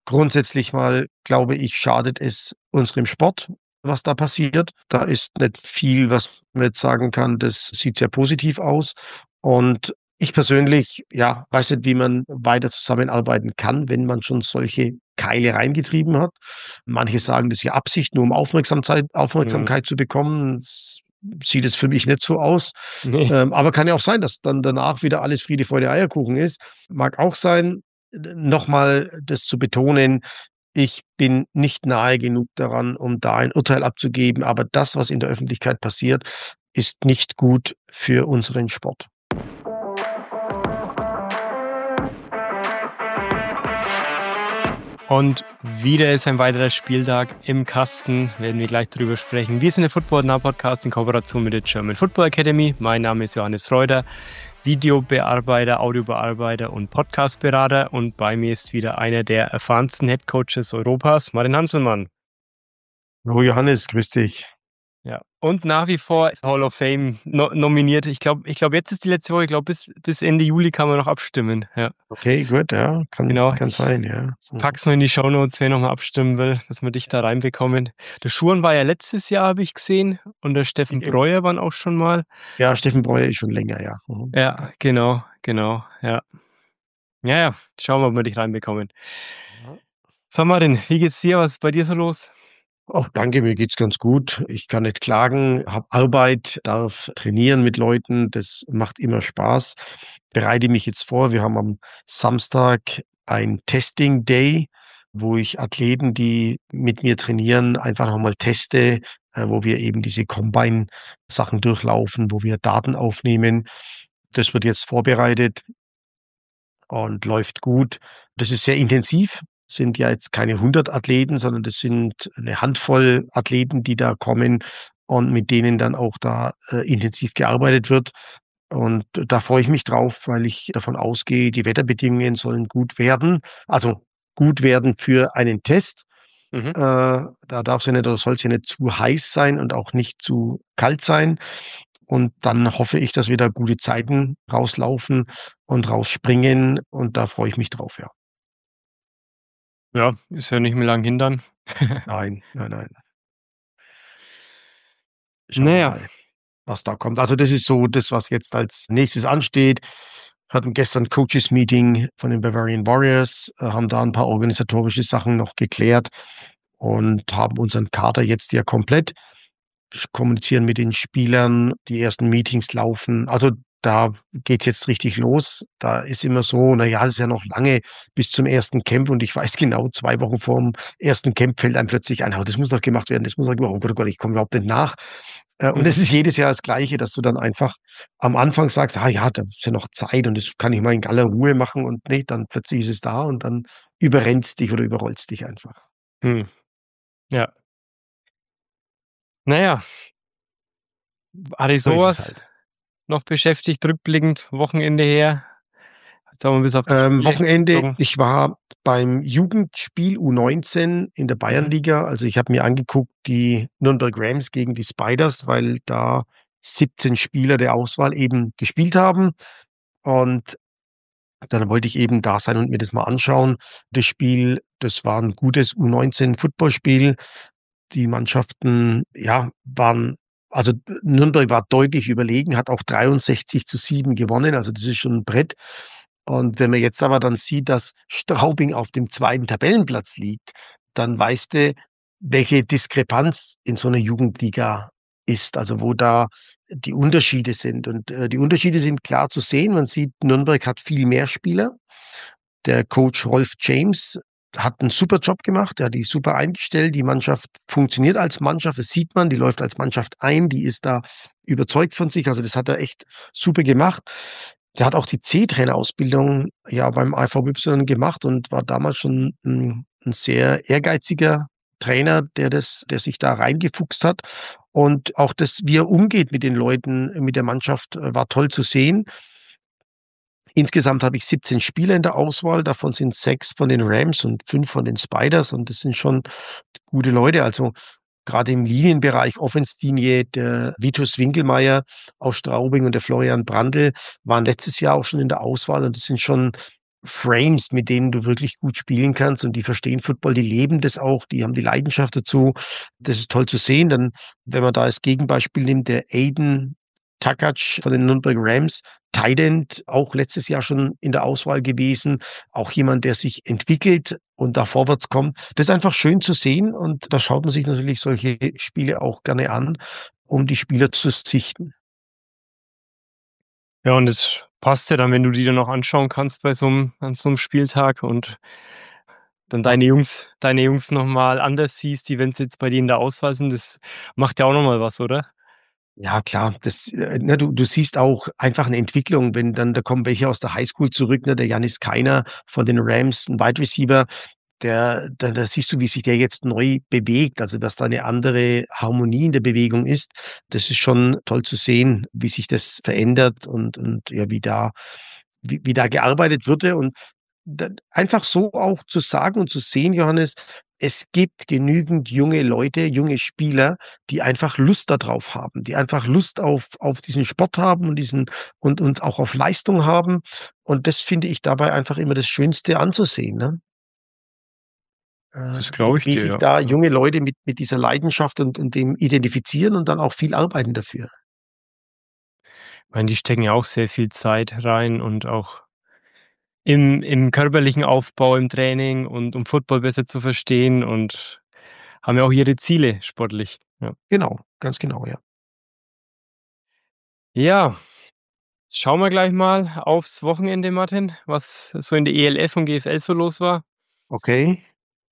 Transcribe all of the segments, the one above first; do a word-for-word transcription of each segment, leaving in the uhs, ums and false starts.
grundsätzlich mal, glaube ich, schadet es unserem Sport, was da passiert. Da ist nicht viel, was man jetzt sagen kann, das sieht sehr positiv aus. Und ich persönlich, ja, weiß nicht, wie man weiter zusammenarbeiten kann, wenn man schon solche Keile reingetrieben hat. Manche sagen, das ist ja Absicht, nur um Aufmerksamkeit, Mhm. Aufmerksamkeit zu bekommen. S- Sieht es für mich nicht so aus. Ne. Ähm, aber kann ja auch sein, dass dann danach wieder alles Friede, Freude, Eierkuchen ist. Mag auch sein. Nochmal das zu betonen, ich bin nicht nahe genug daran, um da ein Urteil abzugeben, aber das, was in der Öffentlichkeit passiert, ist nicht gut für unseren Sport. Und wieder ist ein weiterer Spieltag im Kasten, werden wir gleich drüber sprechen. Wir sind der Football Now Podcast in Kooperation mit der German Football Academy. Mein Name ist Johannes Reuter, Videobearbeiter, Audiobearbeiter und Podcastberater. Und bei mir ist wieder einer der erfahrensten Headcoaches Europas, Martin Hanselmann. Hallo Johannes, grüß dich. Ja, und nach wie vor Hall of Fame no nominiert. Ich glaube, ich glaube, jetzt ist die letzte Woche. Ich glaube, bis, bis Ende Juli kann man noch abstimmen. Ja, Okay, gut, ja, kann, genau. kann Ich sein, ja. Mhm. pack's noch in die Shownotes, wer nochmal abstimmen will, dass wir dich da reinbekommen. Der Schuren war ja letztes Jahr, habe ich gesehen, und der Steffen Äh, Breuer waren auch schon mal. Ja, Steffen Breuer ist schon länger, ja. Mhm. Ja, genau, genau, ja. Ja, ja, schauen wir, ob wir dich reinbekommen. Ja. Sag mal denn, wie geht's dir? Was ist bei dir so los? Ach, danke, mir geht's ganz gut. Ich kann nicht klagen, habe Arbeit, darf trainieren mit Leuten, das macht immer Spaß. Bereite mich jetzt vor. Wir haben am Samstag ein Testing Day, wo ich Athleten, die mit mir trainieren, einfach nochmal teste, äh, wo wir eben diese Combine-Sachen durchlaufen, wo wir Daten aufnehmen. Das wird jetzt vorbereitet und läuft gut. Das ist sehr intensiv. Sind ja jetzt keine hundert Athleten, sondern das sind eine Handvoll Athleten, die da kommen und mit denen dann auch da äh, intensiv gearbeitet wird. Und da freue ich mich drauf, weil ich davon ausgehe, die Wetterbedingungen sollen gut werden. Also gut werden für einen Test. Mhm. Äh, da darf es ja nicht oder soll es ja nicht zu heiß sein und auch nicht zu kalt sein. Und dann hoffe ich, dass wir da gute Zeiten rauslaufen und rausspringen. Und da freue ich mich drauf, ja. Ja, ist ja nicht mehr lang hin dann. Nein, nein, nein. Schauen wir Naja, mal, was da kommt. Also das ist so das, was jetzt als nächstes ansteht. Hatten gestern Coaches-Meeting von den Bavarian Warriors, äh, haben da ein paar organisatorische Sachen noch geklärt und haben unseren Kader jetzt ja komplett. Kommunizieren mit den Spielern, die ersten Meetings laufen. Also da geht's jetzt richtig los. Da ist immer so, na ja, es ist ja noch lange bis zum ersten Camp und ich weiß genau, zwei Wochen vorm ersten Camp fällt einem plötzlich ein, oh, das muss noch gemacht werden, das muss noch gemacht werden. Oh Gott, oh Gott, ich komme überhaupt nicht nach. Äh, Und mhm. es ist jedes Jahr das Gleiche, dass du dann einfach am Anfang sagst, ah ja, da ist ja noch Zeit und das kann ich mal in aller Ruhe machen und nicht, dann plötzlich ist es da und dann überrennst dich oder überrollst dich einfach. Hm. Ja. Naja, hatte ich So ist es sowas halt. noch beschäftigt, rückblickend, Wochenende her. Jetzt haben wir bis auf die Ähm, Spiele Wochenende, gezogen. ich war beim Jugendspiel U neunzehn in der Mhm. Bayernliga. Also ich habe mir angeguckt, die Nürnberg Rams gegen die Spiders, weil da siebzehn Spieler der Auswahl eben gespielt haben. Und dann wollte ich eben da sein und mir das mal anschauen. Das Spiel, das war ein gutes U neunzehn Footballspiel. Die Mannschaften, ja, waren, also Nürnberg war deutlich überlegen, hat auch dreiundsechzig zu sieben gewonnen. Also das ist schon ein Brett. Und wenn man jetzt aber dann sieht, dass Straubing auf dem zweiten Tabellenplatz liegt, dann weißt du, welche Diskrepanz in so einer Jugendliga ist, also wo da die Unterschiede sind. Und äh, die Unterschiede sind klar zu sehen. Man sieht, Nürnberg hat viel mehr Spieler. Der Coach Rolf James hat einen super Job gemacht, er hat die super eingestellt. Die Mannschaft funktioniert als Mannschaft, das sieht man, die läuft als Mannschaft ein, die ist da überzeugt von sich. Also das hat er echt super gemacht. Der hat auch die C-Trainer-Ausbildung ja beim I V Y gemacht und war damals schon ein, ein sehr ehrgeiziger Trainer, der das, der sich da reingefuchst hat. Und auch das, wie er umgeht mit den Leuten, mit der Mannschaft, äh, war toll zu sehen. Insgesamt habe ich siebzehn Spieler in der Auswahl, davon sind sechs von den Rams und fünf von den Spiders und das sind schon gute Leute. Also gerade im Linienbereich Offenslinie, der Vitus Winkelmeier aus Straubing und der Florian Brandl waren letztes Jahr auch schon in der Auswahl und das sind schon Frames, mit denen du wirklich gut spielen kannst und die verstehen Football, die leben das auch, die haben die Leidenschaft dazu. Das ist toll zu sehen. Dann, wenn man da als Gegenbeispiel nimmt, der Aiden Takac von den Nürnberg Rams, Tight End, auch letztes Jahr schon in der Auswahl gewesen, auch jemand, der sich entwickelt und da vorwärts kommt. Das ist einfach schön zu sehen und da schaut man sich natürlich solche Spiele auch gerne an, um die Spieler zu sichten. Ja, und es passt ja dann, wenn du die dann noch anschauen kannst bei so 'm an so 'nem Spieltag und dann Ja. deine Jungs deine Jungs noch mal anders siehst, die wenn sie jetzt bei dir in der Auswahl sind, das macht ja auch noch mal was, oder? Ja klar, das, äh, ne, du du siehst auch einfach 'ne Entwicklung, wenn dann da kommen welche aus der Highschool zurück, ne, der Janis Keiner von den Rams, 'n Wide Receiver, der da da siehst du, wie sich der jetzt neu bewegt, also, dass da 'ne andere Harmonie in der Bewegung ist. Das ist schon toll zu sehen, wie sich das verändert und und ja, wie da wie wie da gearbeitet wurde und d einfach so auch zu sagen und zu sehen, Johannes, es gibt genügend junge Leute, junge Spieler, die einfach Lust da drauf haben, die einfach Lust auf auf diesen Sport haben und diesen und und auch auf Leistung haben. Und das finde ich dabei einfach immer das Schönste anzusehen, ne? Äh, Das wie glaube ich wie dir, sich ja, da ja. junge Leute mit mit dieser Leidenschaft und und dem identifizieren und dann auch viel arbeiten dafür. Meine, die stecken ja auch sehr viel Zeit rein und auch im im körperlichen Aufbau, im Training und um Football besser zu verstehen und haben ja auch ihre Ziele sportlich, ja. Genau, ganz genau, ja. Ja, schauen wir gleich mal aufs Wochenende, Martin, was so in der E L F und G F L so los war. Okay.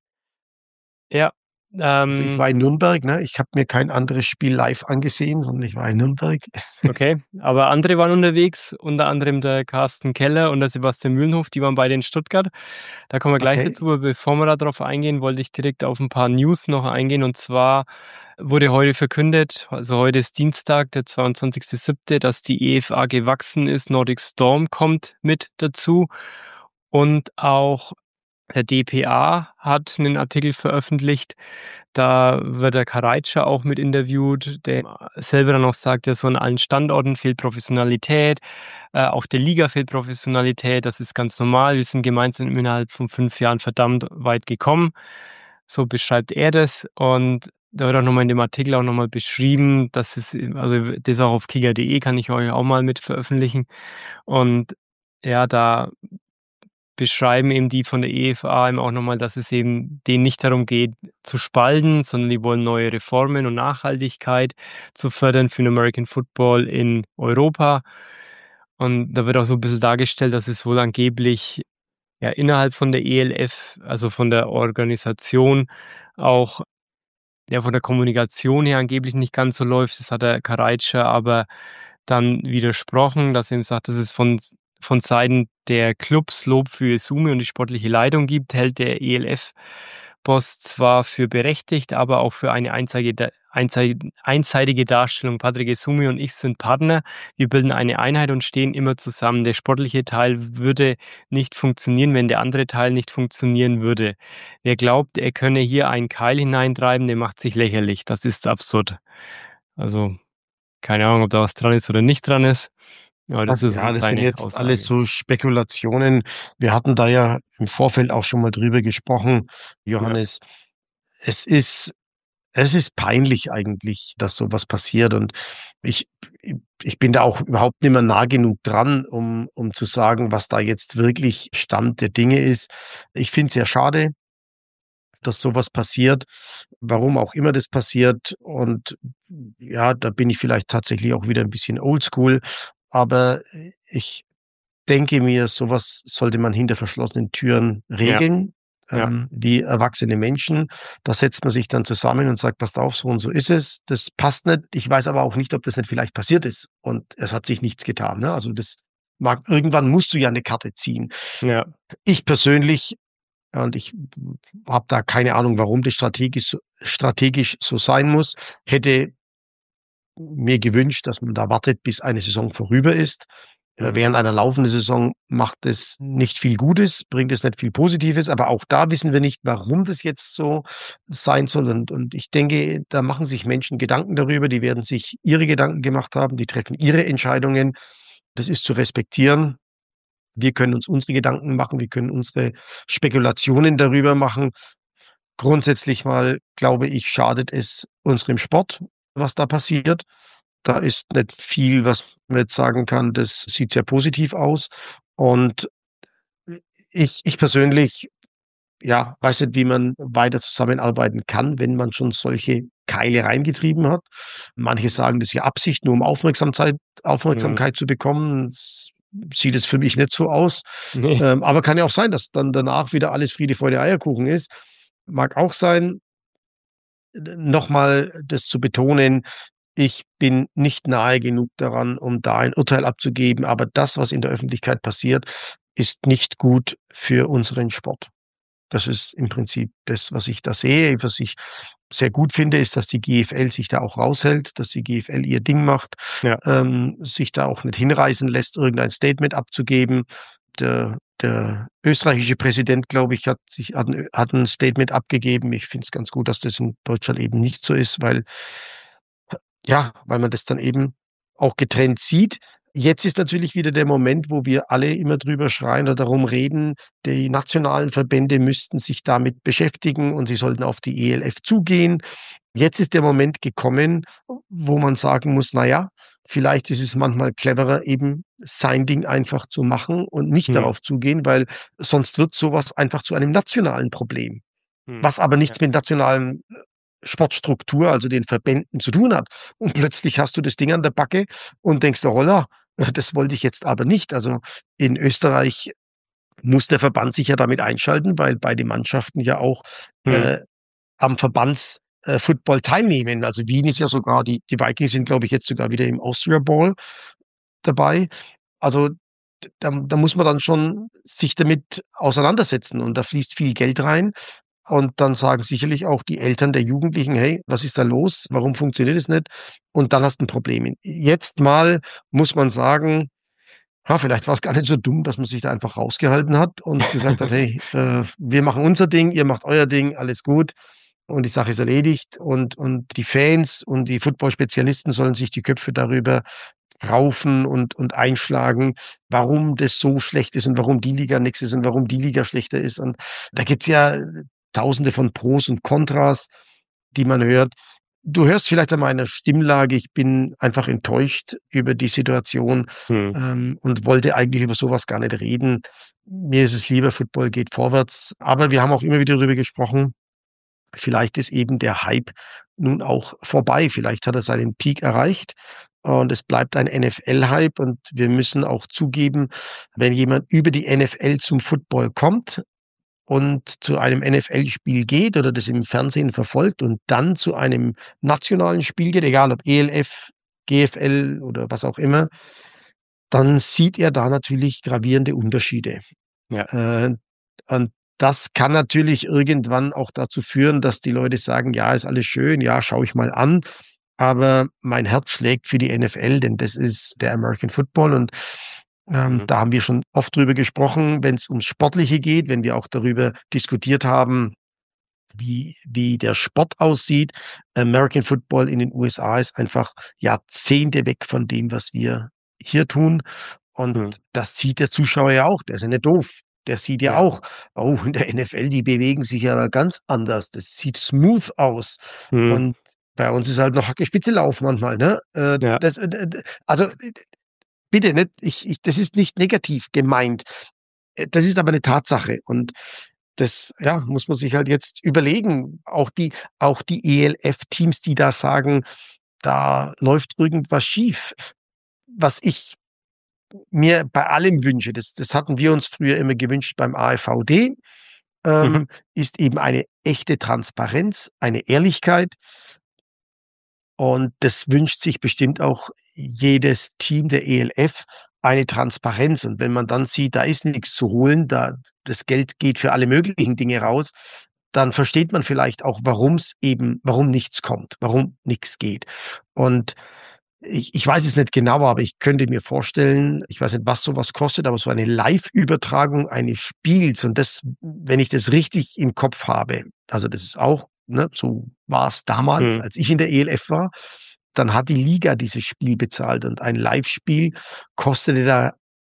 Ja, Also, ich ähm war in Nürnberg, ne? Ich habe mir kein anderes Spiel live angesehen, sondern ich war in Nürnberg. Okay, aber andere waren unterwegs, unter anderem der Carsten Keller und der Sebastian Mühlenhof, die waren beide in Stuttgart. Da kommen wir gleich Okay. dazu, aber bevor wir da drauf eingehen, wollte ich direkt auf 'n paar News noch eingehen. Und zwar wurde heute verkündet, also heute ist Dienstag, der zweiundzwanzigste siebte, dass die E F A gewachsen ist. Nordic Storm kommt mit dazu und auch der D P A hat 'nen Artikel veröffentlicht. Da wird der Karaicha auch mit interviewt, der selber dann auch sagt, ja, so an allen Standorten fehlt Professionalität, äh, auch der Liga fehlt Professionalität. Das ist ganz normal. Wir sind gemeinsam innerhalb von fünf Jahren verdammt weit gekommen. So beschreibt er das und da wird auch noch mal in dem Artikel auch noch mal beschrieben, dass es also, das auch auf kicker punkt de kann ich euch auch mal mit veröffentlichen. Und ja, da beschreiben eben die von der E F A eben auch noch mal, dass es eben denen nicht darum geht, zu spalten, sondern die wollen neue Reformen und Nachhaltigkeit zu fördern für den American Football in Europa. Und da wird auch so 'n bisschen dargestellt, dass es wohl angeblich, ja, innerhalb von der E L F, also, von der Organisation auch ja, von der Kommunikation her angeblich nicht ganz so läuft. Das hat der Karaicha aber dann widersprochen, dass er eben sagt, dass es von S von Seiten der Clubs Lob für Izumi und die sportliche Leitung gibt, hält der E L F-Boss zwar für berechtigt, aber auch für eine einseitige einsei einseitige Darstellung. Patrick Izumi und ich sind Partner. Wir bilden eine Einheit und stehen immer zusammen. Der sportliche Teil würde nicht funktionieren, wenn der andere Teil nicht funktionieren würde. Wer glaubt, er könne hier einen Keil hineintreiben, der macht sich lächerlich. Das ist absurd. Also, keine Ahnung, ob da was dran ist oder nicht dran ist, aber das ist so Ja, das sind seine jetzt alles Aussage. so Spekulationen. Wir hatten da ja im Vorfeld auch schon mal drüber gesprochen, Ja. Johannes. Es ist es ist peinlich eigentlich, dass so was passiert und ich ich bin da auch überhaupt nicht mehr nah genug dran, um um zu sagen, was da jetzt wirklich Stand der Dinge ist. Ich finde es sehr schade dass so was passiert, warum auch immer das passiert. Und ja, da bin ich vielleicht tatsächlich auch wieder 'n bisschen oldschool, aber ich denke mir, so was sollte man hinter verschlossenen Türen Ja. regeln, Ja. ähm, wie erwachsene Menschen. Da setzt man sich dann zusammen und sagt: „Passt auf, so und so ist es. Das passt nicht.“ Ich weiß aber auch nicht, ob das nicht vielleicht passiert ist und es hat sich nichts getan, ne? Also, das mag irgendwann musst du ja 'ne Karte ziehen. Ja. Ich persönlich und ich w habe da keine Ahnung, warum das strategisch so strategisch so sein muss, hätte mir gewünscht, dass man da wartet, bis eine Saison vorüber ist. Äh, Mhm. während einer laufenden Saison macht es nicht viel Gutes, bringt es nicht viel Positives, aber auch da wissen wir nicht, warum das jetzt so sein soll. Und und ich denke, da machen sich Menschen Gedanken darüber, die werden sich ihre Gedanken gemacht haben, die treffen ihre Entscheidungen. Das ist zu respektieren. Wir können uns unsere Gedanken machen, wir können unsere Spekulationen darüber machen. Grundsätzlich mal, glaube ich, schadet es unserem Sport, was da passiert. Da ist nicht viel, was man jetzt sagen kann, das sieht sehr positiv aus. Und ich ich persönlich, ja, weiß nicht, wie man weiter zusammenarbeiten kann, wenn man schon solche Keile reingetrieben hat. Manche sagen, das ist ja Absicht, nur um Aufmerksamkeit Mhm. Aufmerksamkeit zu bekommen. S sieht es für mich nicht so aus. Ne. Ähm, aber kann ja auch sein, dass dann danach wieder alles Friede, Freude, Eierkuchen ist. Mag auch sein. Äh, noch mal das zu betonen, ich bin nicht nahe genug daran, um da ein Urteil abzugeben, aber das, was in der Öffentlichkeit passiert, ist nicht gut für unseren Sport. Das ist im Prinzip das, was ich da sehe. Was ich sehr gut finde, ist, dass die G F L sich da auch raushält, dass die G F L ihr Ding macht, Ja. ähm, sich da auch nicht hinreißen lässt, irgendein Statement abzugeben. Der der österreichische Präsident, glaube ich, hat sich hat 'n hat 'n Statement abgegeben. Ich finde es ganz gut, dass das in Deutschland eben nicht so ist, weil ja, weil man das dann eben auch getrennt sieht. Jetzt ist natürlich wieder der Moment, wo wir alle immer drüber schreien oder darum reden, die nationalen Verbände müssten sich damit beschäftigen und sie sollten auf die E L F zugehen. Jetzt ist der Moment gekommen, wo man sagen muss: „Na ja, vielleicht ist es manchmal cleverer, eben sein Ding einfach zu machen und nicht Mhm. darauf zugehen, weil sonst wird so was einfach zu einem nationalen Problem.“ Mhm. Was aber Ja. nichts mit nationalen, äh, Sportstruktur, also den Verbänden zu tun hat. Und plötzlich hast du das Ding an der Backe und denkst dir: „Holla, äh, das wollte ich jetzt aber nicht.“ Also, in Österreich muss der Verband sich ja damit einschalten, weil beide Mannschaften ja auch, Mhm. äh, am Verbands äh, Football teilnehmen. Also, Wien ist ja sogar die die Vikings sind, glaube ich, jetzt sogar wieder im Austria Bowl dabei. Also, d da da muss man dann schon sich damit auseinandersetzen und da fließt viel Geld rein. Und dann sagen sicherlich auch die Eltern der Jugendlichen: „Hey, was ist da los? Warum funktioniert es nicht?“ Und dann hast du 'n Problem. Jetzt mal muss man sagen, ja, vielleicht war's gar nicht so dumm, dass man sich da einfach rausgehalten hat und gesagt hat: „Hey, äh, wir machen unser Ding, ihr macht euer Ding, alles gut und die Sache ist erledigt.“ Und und die Fans und die Football-Spezialisten sollen sich die Köpfe darüber raufen und und einschlagen, warum das so schlecht ist und warum die Liga nix ist und warum die Liga schlechter ist. Und da gibt's ja Tausende von Pros und Kontras, die man hört. Du hörst vielleicht an meiner Stimmlage, ich bin einfach enttäuscht über die Situation, Mhm. ähm, und wollte eigentlich über so was gar nicht reden. Mir ist es lieber, Football geht vorwärts. Aber wir haben auch immer wieder darüber gesprochen, vielleicht ist eben der Hype nun auch vorbei. Vielleicht hat er seinen Peak erreicht und es bleibt ein N F L-Hype und wir müssen auch zugeben, wenn jemand über die N F L zum Football kommt und zu einem N F L-Spiel geht oder das im Fernsehen verfolgt und dann zu einem nationalen Spiel geht, egal ob E L F, G F L oder was auch immer, dann sieht er da natürlich gravierende Unterschiede. Ja. Äh, und das kann natürlich irgendwann auch dazu führen, dass die Leute sagen: „Ja, ist alles schön, ja, schaue ich mal an, aber mein Herz schlägt für die N F L, denn das ist der American Football.“ Und, ähm, Mhm. da haben wir schon oft drüber gesprochen, wenn's ums Sportliche geht, wenn wir auch darüber diskutiert haben, wie wie der Sport aussieht. American Football in den U S A ist einfach Jahrzehnte weg von dem, was wir hier tun. Und Mhm. das sieht der Zuschauer ja auch, der ist ja nicht doof. Der sieht ja Ja. auch: „Oh, in der N F L, die bewegen sich ja ganz anders. Das sieht smooth aus.“ Mhm. Und bei uns ist halt noch Hacke, Spitze, Lauf manchmal, ne? Äh, Ja. das, äh, d d also, d d bitte, nicht ich ich das ist nicht negativ gemeint. Äh, das ist aber 'ne Tatsache und das, ja, muss man sich halt jetzt überlegen. Auch die auch die E L F-Teams, die da sagen, da läuft irgendwas schief. Was ich mir bei allem wünsche, das das hatten wir uns früher immer gewünscht beim A F V D, Mhm. ähm, ist eben eine echte Transparenz, eine Ehrlichkeit. Und das wünscht sich bestimmt auch jedes Team der E L F, eine Transparenz. Und wenn man dann sieht, da ist nix zu holen, da das Geld geht für alle möglichen Dinge raus, dann versteht man vielleicht auch, warum's eben warum nichts kommt, warum nix geht. Und ich ich weiß es nicht genau, aber ich könnte mir vorstellen ich weiß nicht, was so was kostet, aber so eine Live-Übertragung eines Spiels und das wenn ich das richtig im Kopf habe, also, das ist auch, ne, so war's damals, Mhm. als ich in der E L F war, dann hat die Liga dieses Spiel bezahlt und ein Live-Spiel kostete da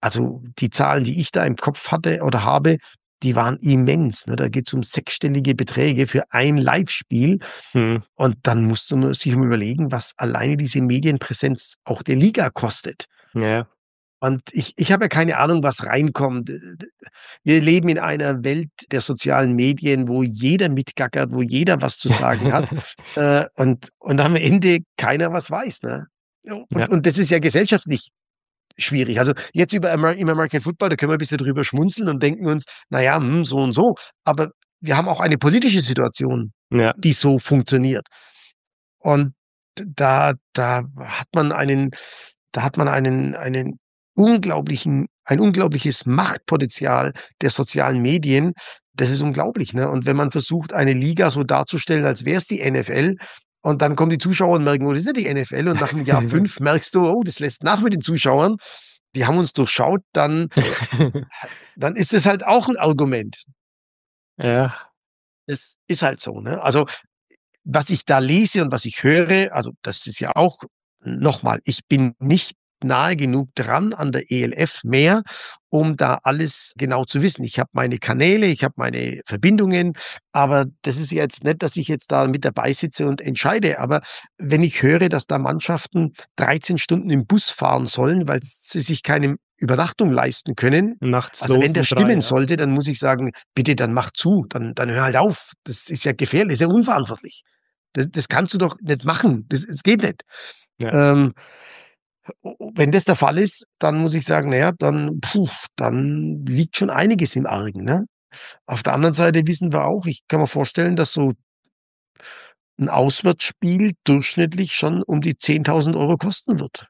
also die Zahlen, die ich da im Kopf hatte oder habe, die waren immens. Ne? Da geht es um sechsstellige Beträge für ein Live-Spiel. Hm. Und dann musst du sich mal überlegen, was alleine diese Medienpräsenz auch der Liga kostet. Ja. Und ich, ich habe ja keine Ahnung, was reinkommt. Wir leben in einer Welt der sozialen Medien, wo jeder mitgackert, wo jeder was zu sagen hat. äh, und, und am Ende keiner was weiß. Ne? Ja. Und, und das ist ja gesellschaftlich schwierig. Also jetzt über Amer im American Football, da können wir ein bisschen drüber schmunzeln und denken uns, naja, hm, so und so. Aber wir haben auch eine politische Situation, Ja. die so funktioniert. Und da, da hat man einen, da hat man einen, einen unglaublichen, ein unglaubliches Machtpotenzial der sozialen Medien. Das ist unglaublich, ne? Und wenn man versucht, eine Liga so darzustellen, als wäre es die N F L, und dann kommen die Zuschauer und merken, oh, das ist ja die N F L, und nach dem Jahr fünf merkst du, oh, das lässt nach mit den Zuschauern, die haben uns durchschaut, dann, dann ist es halt auch ein Argument. Ja. Es ist halt so, ne? Also, was ich da lese und was ich höre, also das ist ja auch nochmal, ich bin nicht nahe genug dran an der E L F mehr, um da alles genau zu wissen. Ich habe meine Kanäle, ich habe meine Verbindungen, aber das ist jetzt nicht, dass ich jetzt da mit dabei sitze und entscheide. Aber wenn ich höre, dass da Mannschaften dreizehn Stunden im Bus fahren sollen, weil sie sich keine Übernachtung leisten können, Nachts also wenn los der um drei, stimmen ja. sollte, dann muss ich sagen, bitte, dann mach zu, dann, dann hör halt auf. Das ist ja gefährlich, das ist ja unverantwortlich. Das, das kannst du doch nicht machen. Das, das geht nicht. Ja. Ähm, wenn das der Fall ist, dann muss ich sagen, naja, dann, puh, dann liegt schon einiges im Argen. Ne? Auf der anderen Seite wissen wir auch, ich kann mir vorstellen, dass so ein Auswärtsspiel durchschnittlich schon um die zehntausend Euro kosten wird.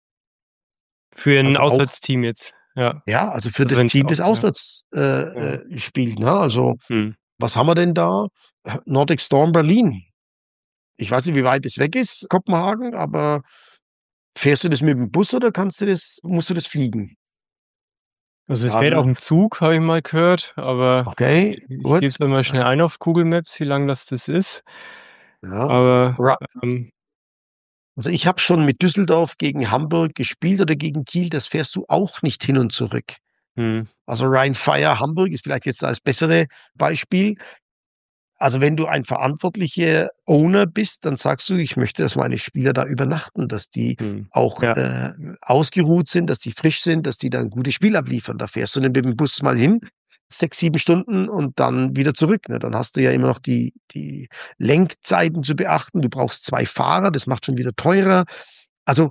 Für 'n Also auch, Auswärtsteam jetzt, ja. ja, also für Also das wenn's Team, auch das ja, auswärts äh, ja. äh, spielt. Ne? Also Mhm. was haben wir denn da? Nordic Storm Berlin. Ich weiß nicht, wie weit es weg ist, Kopenhagen, aber fährst du das mit dem Bus oder kannst du das musst du das fliegen? Also, es Ja, fährt dann auf'm Zug, habe ich mal gehört, aber okay, ich gut. gebe es dann mal schnell ein auf Google Maps, wie lang das das ist. Ja. Aber, Ra ähm also, ich habe schon mit Düsseldorf gegen Hamburg gespielt oder gegen Kiel, das fährst du auch nicht hin und zurück. mhm, Also, Rhein-Fire Hamburg ist vielleicht jetzt das bessere Beispiel. Also, wenn du ein verantwortlicher Owner bist, dann sagst du: „Ich möchte, dass meine Spieler da übernachten, dass die mhm. auch, Ja, äh, ausgeruht sind, dass die frisch sind, dass die dann 'n gutes Spiel abliefern.“ Da fährst du nicht mit dem Bus mal hin, sechs, sieben Stunden und dann wieder zurück, ne? Dann hast du ja immer noch die die Lenkzeiten zu beachten. Du brauchst zwei Fahrer, das macht schon wieder teurer. Also,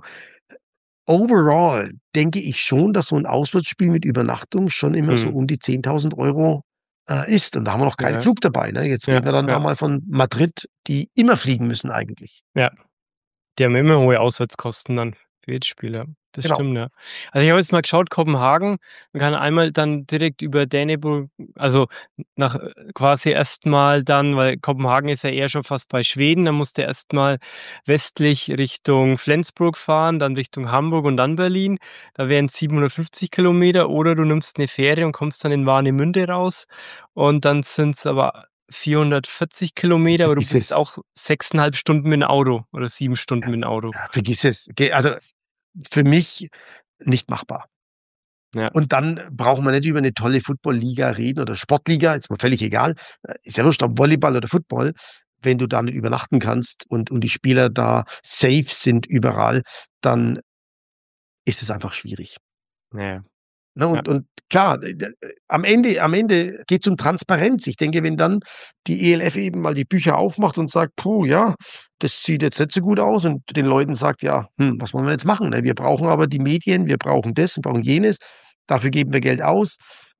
overall denke ich schon, dass so 'n Auswärtsspiel mit Übernachtung schon immer so mhm. um die zehntausend Euro äh, ist. Und da haben wir noch keinen Ja, Flug dabei, ne? Jetzt ja, reden wir dann da ja, mal von Madrid, die immer fliegen müssen eigentlich. ja. Die haben immer hohe Auswärtskosten dann für jedes Spiel, ja. Das Genau. stimmt, ja. Also, ich habe jetzt mal geschaut, Kopenhagen, man kann einmal dann direkt über Däneburg also, nach äh, quasi erst mal dann weil Kopenhagen ist ja eher schon fast bei Schweden, dann musst du erst mal westlich Richtung Flensburg fahren, dann Richtung Hamburg und dann Berlin. Da wären's siebenhundertfünfzig Kilometer oder du nimmst 'ne Fähre und kommst dann in Warnemünde raus und dann sind's aber vierhundertvierzig Kilometer, aber du Vergiss bist es. auch sechseinhalb Stunden mit 'n Auto oder sieben Stunden Ja, mit 'n Auto. ja, vergiss es. Ge also, für mich nicht machbar. Ja, Und dann brauchen wir nicht über 'ne tolle Football-Liga reden oder Sportliga, ist mir völlig egal. Äh, ist ja wurscht, ob Volleyball oder Football. Wenn du da nicht übernachten kannst und und die Spieler da safe sind überall, dann ist es einfach schwierig. ja, ja. Ne, Ja, und und klar, d d am Ende am Ende geht's um Transparenz. Ich denke, wenn dann die E L F eben mal die Bücher aufmacht und sagt: „Puh, ja, das sieht jetzt nicht so gut aus“, und den Leuten sagt: „Ja, hm, was wollen wir jetzt machen, ne? Wir brauchen aber die Medien, wir brauchen das, wir brauchen jenes, dafür geben wir Geld aus.“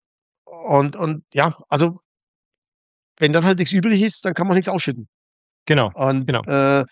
Und und ja, also, wenn dann halt nix übrig ist, dann kann man nix ausschütten. genau, Und, genau. äh,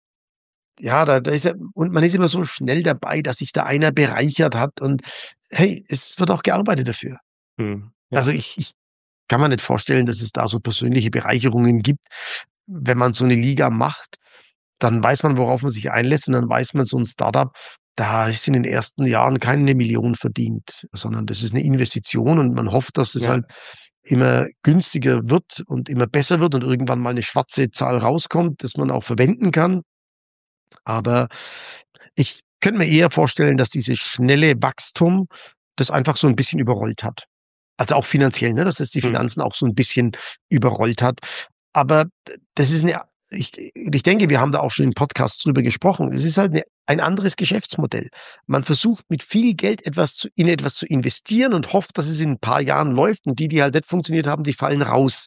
ja, da da ist ja, und man ist immer so schnell dabei, dass sich da einer bereichert hat, und hey, es wird auch gearbeitet dafür. Mhm. Ja, Also, ich ich kann mir nicht vorstellen, dass es da so persönliche Bereicherungen gibt. Wenn man so 'ne Liga macht, dann weiß man, worauf man sich einlässt, und dann weiß man, so 'n Start-up, da ist in den ersten Jahren keine Million verdient, sondern das ist 'ne Investition, und man hofft, dass es ja, halt immer günstiger wird und immer besser wird und irgendwann mal 'ne schwarze Zahl rauskommt, das man auch verwenden kann. Aber ich könnte mir eher vorstellen, dass dieses schnelle Wachstum, das einfach so ein bisschen überrollt hat. Also auch finanziell, ne, dass es die Mhm. Finanzen auch so ein bisschen überrollt hat. Aber d das ist 'ne ich ich denke, wir haben da auch schon im Podcast drüber gesprochen. Es ist halt 'ne ein anderes Geschäftsmodell. Man versucht mit viel Geld etwas zu in etwas zu investieren und hofft, dass es in 'n paar Jahren läuft und die, die halt nicht funktioniert haben, die fallen raus.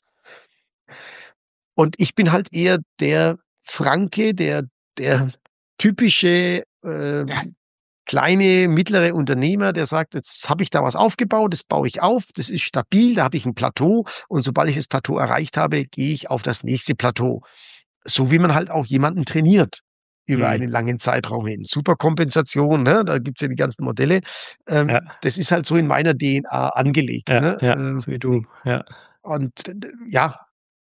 Und ich bin halt eher der Franke, der der typische, ähm, kleine, mittlere Unternehmer, der sagt: „Jetzt habe ich da was aufgebaut, das baue ich auf, das ist stabil, da habe ich 'n Plateau und sobald ich das Plateau erreicht habe, gehe ich auf das nächste Plateau.“ So wie man halt auch jemanden trainiert über Mhm. einen langen Zeitraum hin. Superkompensation, ne, da gibt's ja die ganzen Modelle. Ähm, Ja, das ist halt so in meiner D N A angelegt, ja, ne? ja, Äh, so wie du, ja. und d d ja,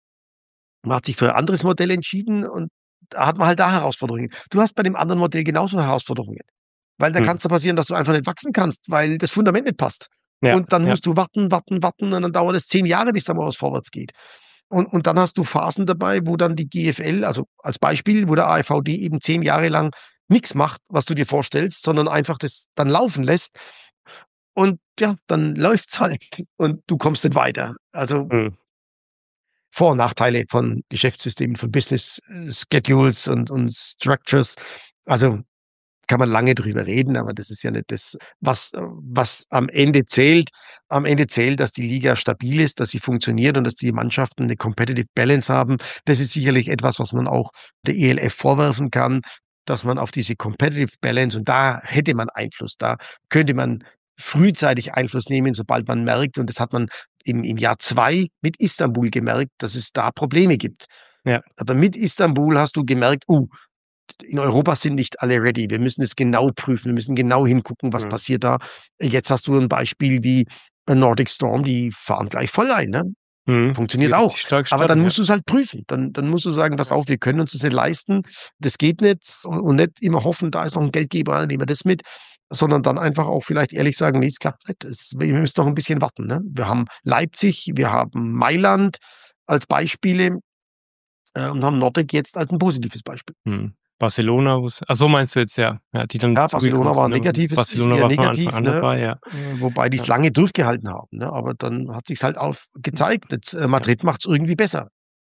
man hat sich für 'n anderes Modell entschieden und da hat man halt da Herausforderungen. Du hast bei dem anderen Modell genauso Herausforderungen, weil da Mhm. kann's da passieren, dass du einfach nicht wachsen kannst, weil das Fundament nicht passt. Ja, Und dann ja, musst du warten, warten, warten und dann dauert es zehn Jahre, bis da mal was vorwärts geht. Und und dann hast du Phasen dabei, wo dann die G F L, also als Beispiel, wo der A F V D eben zehn Jahre lang nix macht, was du dir vorstellst, sondern einfach das dann laufen lässt und ja, dann läuft's halt und du kommst nicht weiter. Also, mhm. Vor und Nachteile von Geschäftssystemen, von Business, äh, Schedules und und Structures. Also, kann man lange drüber reden, aber das ist ja nicht das, was äh, was am Ende zählt. Am Ende zählt, dass die Liga stabil ist, dass sie funktioniert und dass die Mannschaften 'ne Competitive Balance haben. Das ist sicherlich etwas, was man auch der E L F vorwerfen kann, dass man auf diese Competitive Balance und da hätte man Einfluss. Da könnte man frühzeitig Einfluss nehmen, sobald man merkt und das hat man im im Jahr zwei mit Istanbul gemerkt, dass es da Probleme gibt. Ja, Aber mit Istanbul hast du gemerkt: „Oh, in Europa sind nicht alle ready. Wir müssen es genau prüfen. Wir müssen genau hingucken, was mhm. passiert da. Jetzt hast du 'n Beispiel wie äh, Nordic Storm, die fahren gleich voll ein, ne? Mhm. Die Funktioniert auch. richtig stark Aber dann starten, ja. musst du's halt prüfen. Dann dann musst du sagen: „Pass auf, wir können uns das nicht leisten. Das geht nicht.“ Und und nicht immer hoffen, da ist noch 'n Geldgeber, dann nehmen wir das mit, sondern dann einfach auch vielleicht ehrlich sagen: „Ne, es klappt nicht. Es wir müssen noch 'n bisschen warten“, ne? Wir haben Leipzig, wir haben Mailand als Beispiele, äh, und haben Nordic jetzt als 'n positives Beispiel. Mhm. Barcelona, wo's ach so, meinst du jetzt, ja, ja, die dann Ja, dazugekommen Barcelona war sind, aber negatives ist Barcelona eher war von Anfang negativ, an ne? dabei, ja. Äh, wobei die's Ja, lange durchgehalten haben, ne? Aber dann hat sich's halt auf hm, gezeigt, jetzt, äh, ja. Madrid macht's irgendwie besser.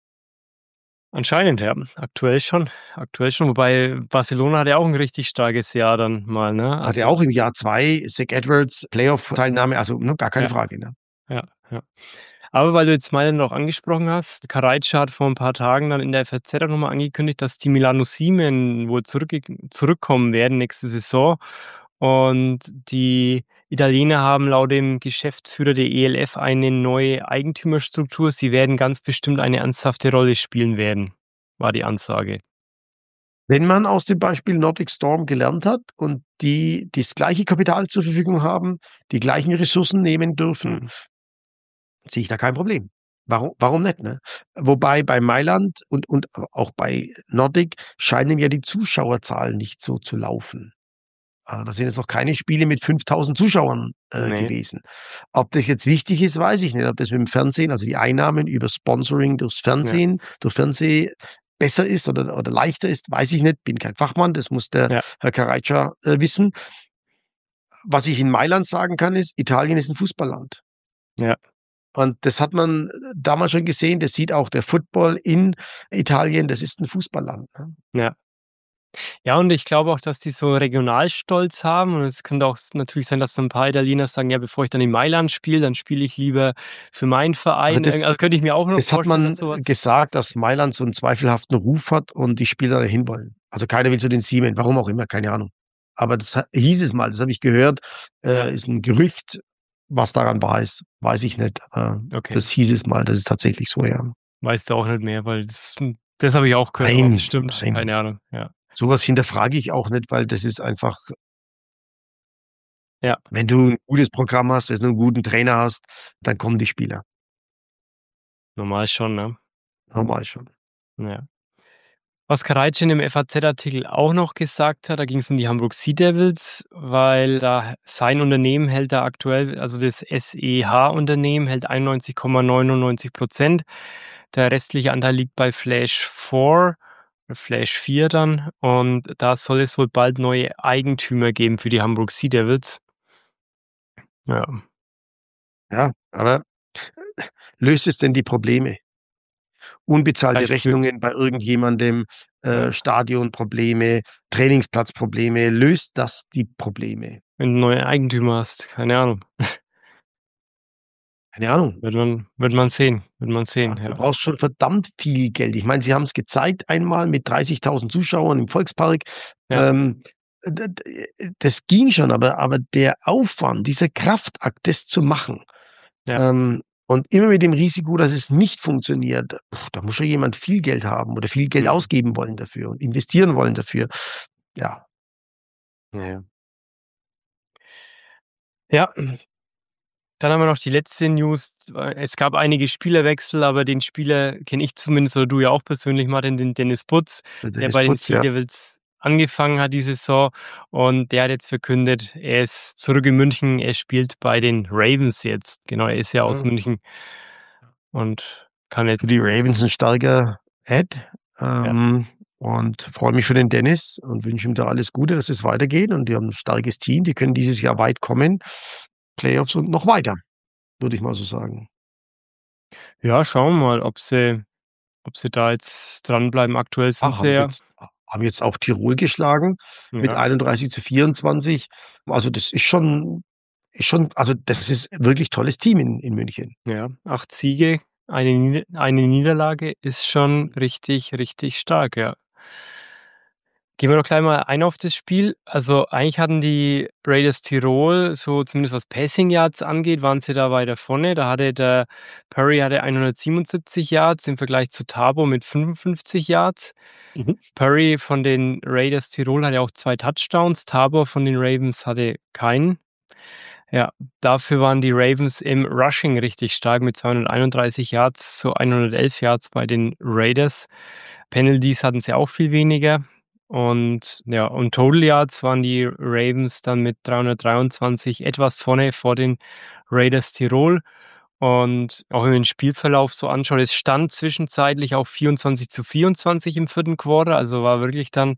Anscheinend, ja. Aktuell schon aktuell schon, wobei Barcelona hat ja auch 'n richtig starkes Jahr dann mal, ne? Hatte Also auch im Jahr zwei Zach Edwards, Playoff-Teilnahme, also, ne, gar keine ja, Frage, ne? ja, ja. Aber weil du jetzt Mailand noch angesprochen hast, Caraice hat vor 'n paar Tagen dann in der F A Z auch noch mal angekündigt, dass die Milano Siemen wohl zurückgek zurückkommen werden nächste Saison. Und die Italiener haben laut dem Geschäftsführer der E L F eine neue Eigentümerstruktur. Sie werden ganz bestimmt eine ernsthafte Rolle spielen werden, war die Ansage. Wenn man aus dem Beispiel Nordic Storm gelernt hat und die das gleiche Kapital zur Verfügung haben, die gleichen Ressourcen nehmen dürfen, Mhm. sehe ich da kein Problem. Warum warum nicht, ne? Wobei bei Mailand und und auch bei Nordic scheinen ja die Zuschauerzahlen nicht so zu laufen. Ah, da sind jetzt noch keine Spiele mit fünftausend Zuschauern, äh, Ne, gewesen. Ob das jetzt wichtig ist, weiß ich nicht. Ob das mit'm Fernsehen, also die Einnahmen über Sponsoring durchs ja, Fernsehen durch Fernseh besser ist oder oder leichter ist, weiß ich nicht. Bin kein Fachmann, das muss der ja, Herr Caraicia, äh, wissen. Was ich in Mailand sagen kann, ist, Italien ist 'n Fußballland. ja, Und das hat man, äh, damals schon gesehen. Das sieht auch der Football in Italien. Das ist 'n Fußballland, ne? ja. Ja, und ich glaube auch, dass die so Regionalstolz haben und es könnte auch s natürlich sein, dass dann 'n paar Italiener sagen: „Ja, bevor ich dann in Mailand spiele, dann spiele ich lieber für meinen Also Verein.“ das Irgend also, könnte ich mir auch noch Das hat vorstellen, man, dass so äh, was gesagt, dass Mailand so 'n zweifelhaften Ruf hat und die Spieler dahin wollen. Also, keiner will zu den Siemen, warum auch immer, keine Ahnung. Aber das ha hieß es mal, das habe ich gehört, ja, äh, ist 'n Gerücht. Was daran wahr ist, weiß ich nicht. Äh, okay. das hieß es mal, das ist tatsächlich so, ja. Weißt du auch nicht mehr, weil das hm, das habe ich auch gehört, aber ob's Nein, stimmt, nein. keine Ahnung, ja. So was hinterfrage ich auch nicht, weil das ist einfach Ja, wenn du 'n gutes Programm hast, wenn du 'n guten Trainer hast, dann kommen die Spieler. normal schon, ne? Normal schon. Ja. Was Caraice in dem F A Z-Artikel auch noch gesagt hat, da ging's um die Hamburg Sea Devils, weil da sein Unternehmen hält da aktuell also das S E H-Unternehmen hält einundneunzig Komma neunundneunzig. Der restliche Anteil liegt bei Flash vier oder Flash vier dann und da soll es wohl bald neue Eigentümer geben für die Hamburg Sea Devils. Ja. Ja, aber löst es denn die Probleme? Unbezahlte Beispiel, Rechnungen bei irgendjemandem, ja, äh, Stadionprobleme, Trainingsplatzprobleme. Löst das die Probleme? wenn du neue Eigentümer hast, keine Ahnung. Keine Ahnung. Wird man wird man sehen, wird man Ja, sehen, du ja. brauchst schon verdammt viel Geld. Ich meine, sie haben's gezeigt einmal mit dreißigtausend Zuschauern im Volkspark. Ja, Ähm, d d das ging schon, aber aber der Aufwand, dieser Kraftakt, das zu machen, ja, ähm, und immer mit dem Risiko, dass es nicht funktioniert, puh, da muss schon jemand viel Geld haben oder viel Geld mhm. ausgeben wollen dafür und investieren wollen dafür. Ja, Ja, ja. Ja, dann haben wir noch die letzte News. Äh, es gab einige Spielerwechsel, aber den Spieler kenne ich zumindest oder du ja auch persönlich, Martin, den Dennis Putz, der der Dennis bei den Putz, Sea ja. Devils angefangen hat die Saison und der hat jetzt verkündet, er ist zurück in München, er spielt bei den Ravens jetzt. Genau, er ist ja aus Ja. München und kann Für jetzt die Ravens 'n starker Add, ja. ähm, und freue mich für den Dennis und wünsche ihm da alles Gute, dass es weitergeht und die haben 'n starkes Team. Die können dieses Jahr weit kommen, Playoffs und noch weiter, würde ich mal so sagen. Ja, schauen wir mal, ob sie ob sie da jetzt dranbleiben. Aktuell sind Ah, sie haben ja jetzt haben jetzt auch Tirol geschlagen mit ja. einunddreißig zu vierundzwanzig. Also, das ist schon ist schon also, das ist wirklich tolles Team in in München. Ja, acht Siege, eine Nieder eine Niederlage ist schon richtig, richtig stark, ja. Gehen wir doch gleich mal ein auf das Spiel. Also, eigentlich hatten die Raiders Tirol so zumindest was Passing Yards angeht, waren sie da weiter vorne. Da hatte der Perry hatte hundertsiebenundsiebzig Yards im Vergleich zu Thabo mit fünfundfünfzig Yards. Mhm. Perry von den Raiders Tirol hatte auch zwei Touchdowns, Tabor von den Ravens hatte keinen. Ja, dafür waren die Ravens im Rushing richtig stark mit zweihunderteinunddreißig Yards zu hundertelf Yards bei den Raiders. Penalties hatten sie auch viel weniger. Und ja, und Total Yards waren die Ravens dann mit dreihundertdreiundzwanzig etwas vorne vor den Raiders Tirol. Und auch wenn man den Spielverlauf so anschaut, es stand zwischenzeitlich auf vierundzwanzig zu vierundzwanzig im vierten Quarter, also war wirklich dann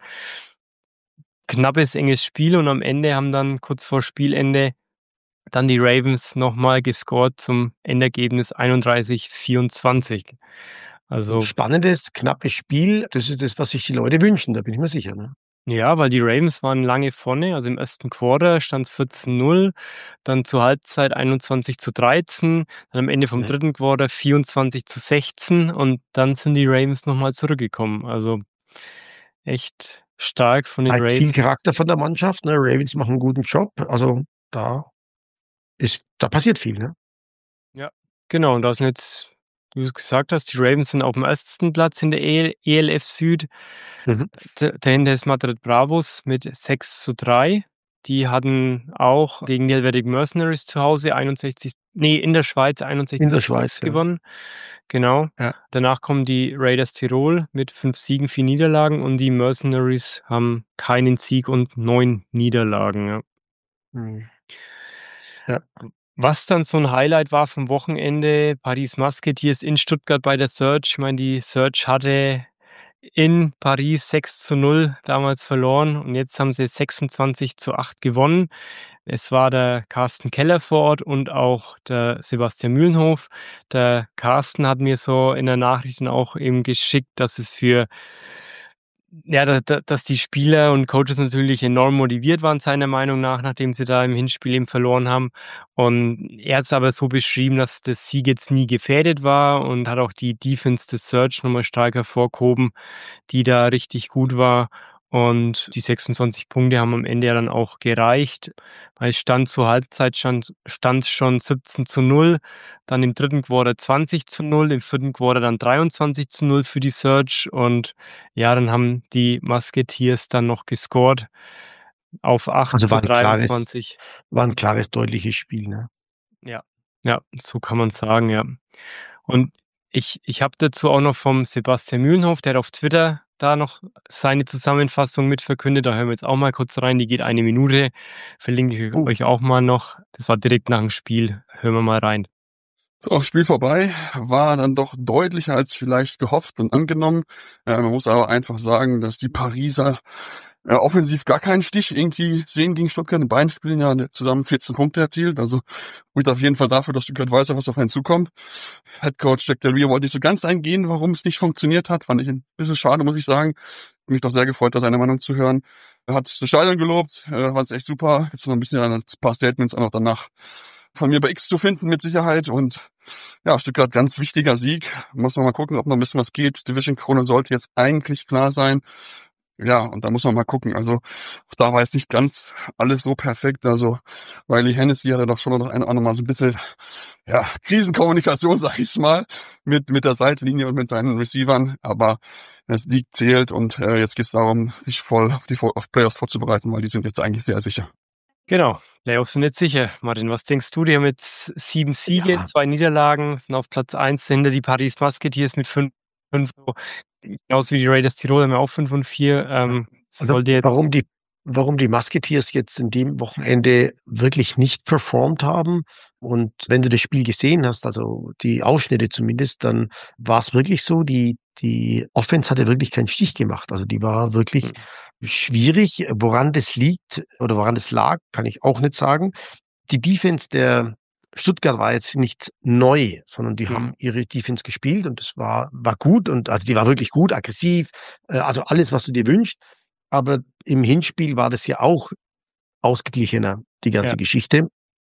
knappes, enges Spiel und am Ende haben dann kurz vor Spielende dann die Ravens noch mal gescored zum Endergebnis einunddreißig vierundzwanzig. 'N Also, spannendes, knappes Spiel. Das ist das, was sich die Leute wünschen, da bin ich mir sicher, ne? ja, weil die Ravens waren lange vorne. Also, im ersten Quarter stand's vierzehn null, dann zur Halbzeit einundzwanzig zu dreizehn, dann am Ende vom Mhm. dritten Quarter vierundzwanzig zu sechzehn und dann sind die Ravens noch mal zurückgekommen. Also, echt stark von den Zeigt viel Ravens. Charakter von der Mannschaft, ne? Ravens machen 'n guten Job. Also, da ist da passiert viel, ne? Ja, genau. Und da sind jetzt, wie du's gesagt hast, die Ravens sind aufm ersten Platz in der E E L F Süd. Mhm. D dahinter ist Madrid Bravos mit sechs zu drei. Die hatten auch gegen die Helvetic Mercenaries zu Hause einundsechzig ne, in der Schweiz In einundsechzig der zu sechs Schweiz, ja. gewonnen. Genau. Ja. Danach kommen die Raiders Tirol mit fünf Siegen, vier Niederlagen und die Mercenaries haben keinen Sieg und neun Niederlagen, ja. Mhm. Ja. Was dann so 'n Highlight war vom Wochenende, Paris Musketeers in Stuttgart bei der Surge. Ich meine, die Surge hatte in Paris sechs zu null damals verloren und jetzt haben sie sechsundzwanzig zu acht gewonnen. Es war der Carsten Keller vor Ort und auch der Sebastian Mühlenhof. Der Carsten hat mir so in den Nachrichten auch eben geschickt, dass es für ja, da da dass die Spieler und Coaches natürlich enorm motiviert waren seiner Meinung nach, nachdem sie da im Hinspiel eben verloren haben. Und er hat's aber so beschrieben, dass der Sieg jetzt nie gefährdet war und hat auch die Defense des Surge noch mal stark hervorgehoben, die da richtig gut war. Und die sechsundzwanzig Punkte haben am Ende ja dann auch gereicht, weil es stand zur Halbzeit stand stand's schon siebzehn zu null, dann im dritten Quarter zwanzig zu null, im vierten Quarter dann dreiundzwanzig zu null für die Surge und ja, dann haben die Musketeers dann noch gescored auf acht Also, zu war 'n klares dreiundzwanzig. war 'n klares, deutliches Spiel, ne? Ja, ja, so kann man's sagen, ja. Und ich ich habe dazu auch noch vom Sebastian Mühlenhof, der hat auf Twitter da noch seine Zusammenfassung mit verkündet. Da hören wir jetzt auch mal kurz rein, die geht eine Minute, verlinke ich Oh. euch auch mal noch. Das war direkt nach dem Spiel. Hören wir mal rein. So, Spiel vorbei, war dann doch deutlicher als vielleicht gehofft und angenommen. Äh, man muss aber einfach sagen, dass die Pariser Ja, offensiv gar keinen Stich irgendwie sehen gegen Stuttgart. In beiden Spielen ja zusammen vierzehn Punkte erzielt. Also gut auf jeden Fall dafür, dass Stuttgart weiß, was auf einen zukommt. Headcoach Jack Del Rio wollte nicht so ganz eingehen, warum es nicht funktioniert hat. Fand ich ein bisschen schade, muss ich sagen. Mich doch sehr gefreut, da seine Meinung zu hören. Er hat das Stadion gelobt, äh, fand es echt super. Gibt's noch ein bisschen ein paar Statements auch noch danach von mir bei X zu finden mit Sicherheit. Und ja, Stuttgart ganz wichtiger Sieg. Muss man mal gucken, ob noch ein bisschen was geht. Division-Krone sollte jetzt eigentlich klar sein. Ja, und da muss man mal gucken. Also auch da war jetzt nicht ganz alles so perfekt. Also Riley Hennessy hatte doch schon noch ein, auch noch mal so ein bisschen ja, Krisenkommunikation, sag ich's mal, mit mit der Seitenlinie und mit seinen Receivern. Aber das Sieg zählt und äh, jetzt geht's darum, sich voll auf die auf Playoffs vorzubereiten, weil die sind jetzt eigentlich sehr sicher. Genau, Playoffs sind jetzt sicher. Martin, was denkst du? Die haben jetzt sieben Siege, Ja. zwei Niederlagen, sind auf Platz eins hinter die Paris Musketeers mit fünf. fünf genauso wie die Raiders Tirol haben ja auch fünf und vier. Ähm, Also sollte jetzt warum die, warum die Musketeers jetzt in dem Wochenende wirklich nicht performt haben. Und wenn du das Spiel gesehen hast, also die Ausschnitte zumindest, dann war es wirklich so, die, die Offense hatte wirklich keinen Stich gemacht. Also die war wirklich schwierig. Woran das liegt oder woran das lag, kann ich auch nicht sagen. Die Defense der Stuttgart war jetzt nicht neu, sondern die Mhm. haben ihre Defense gespielt und das war, war gut und also die war wirklich gut, aggressiv, äh, also alles, was du dir wünschst. Aber im Hinspiel war das ja auch ausgeglichener, die ganze Ja. Geschichte.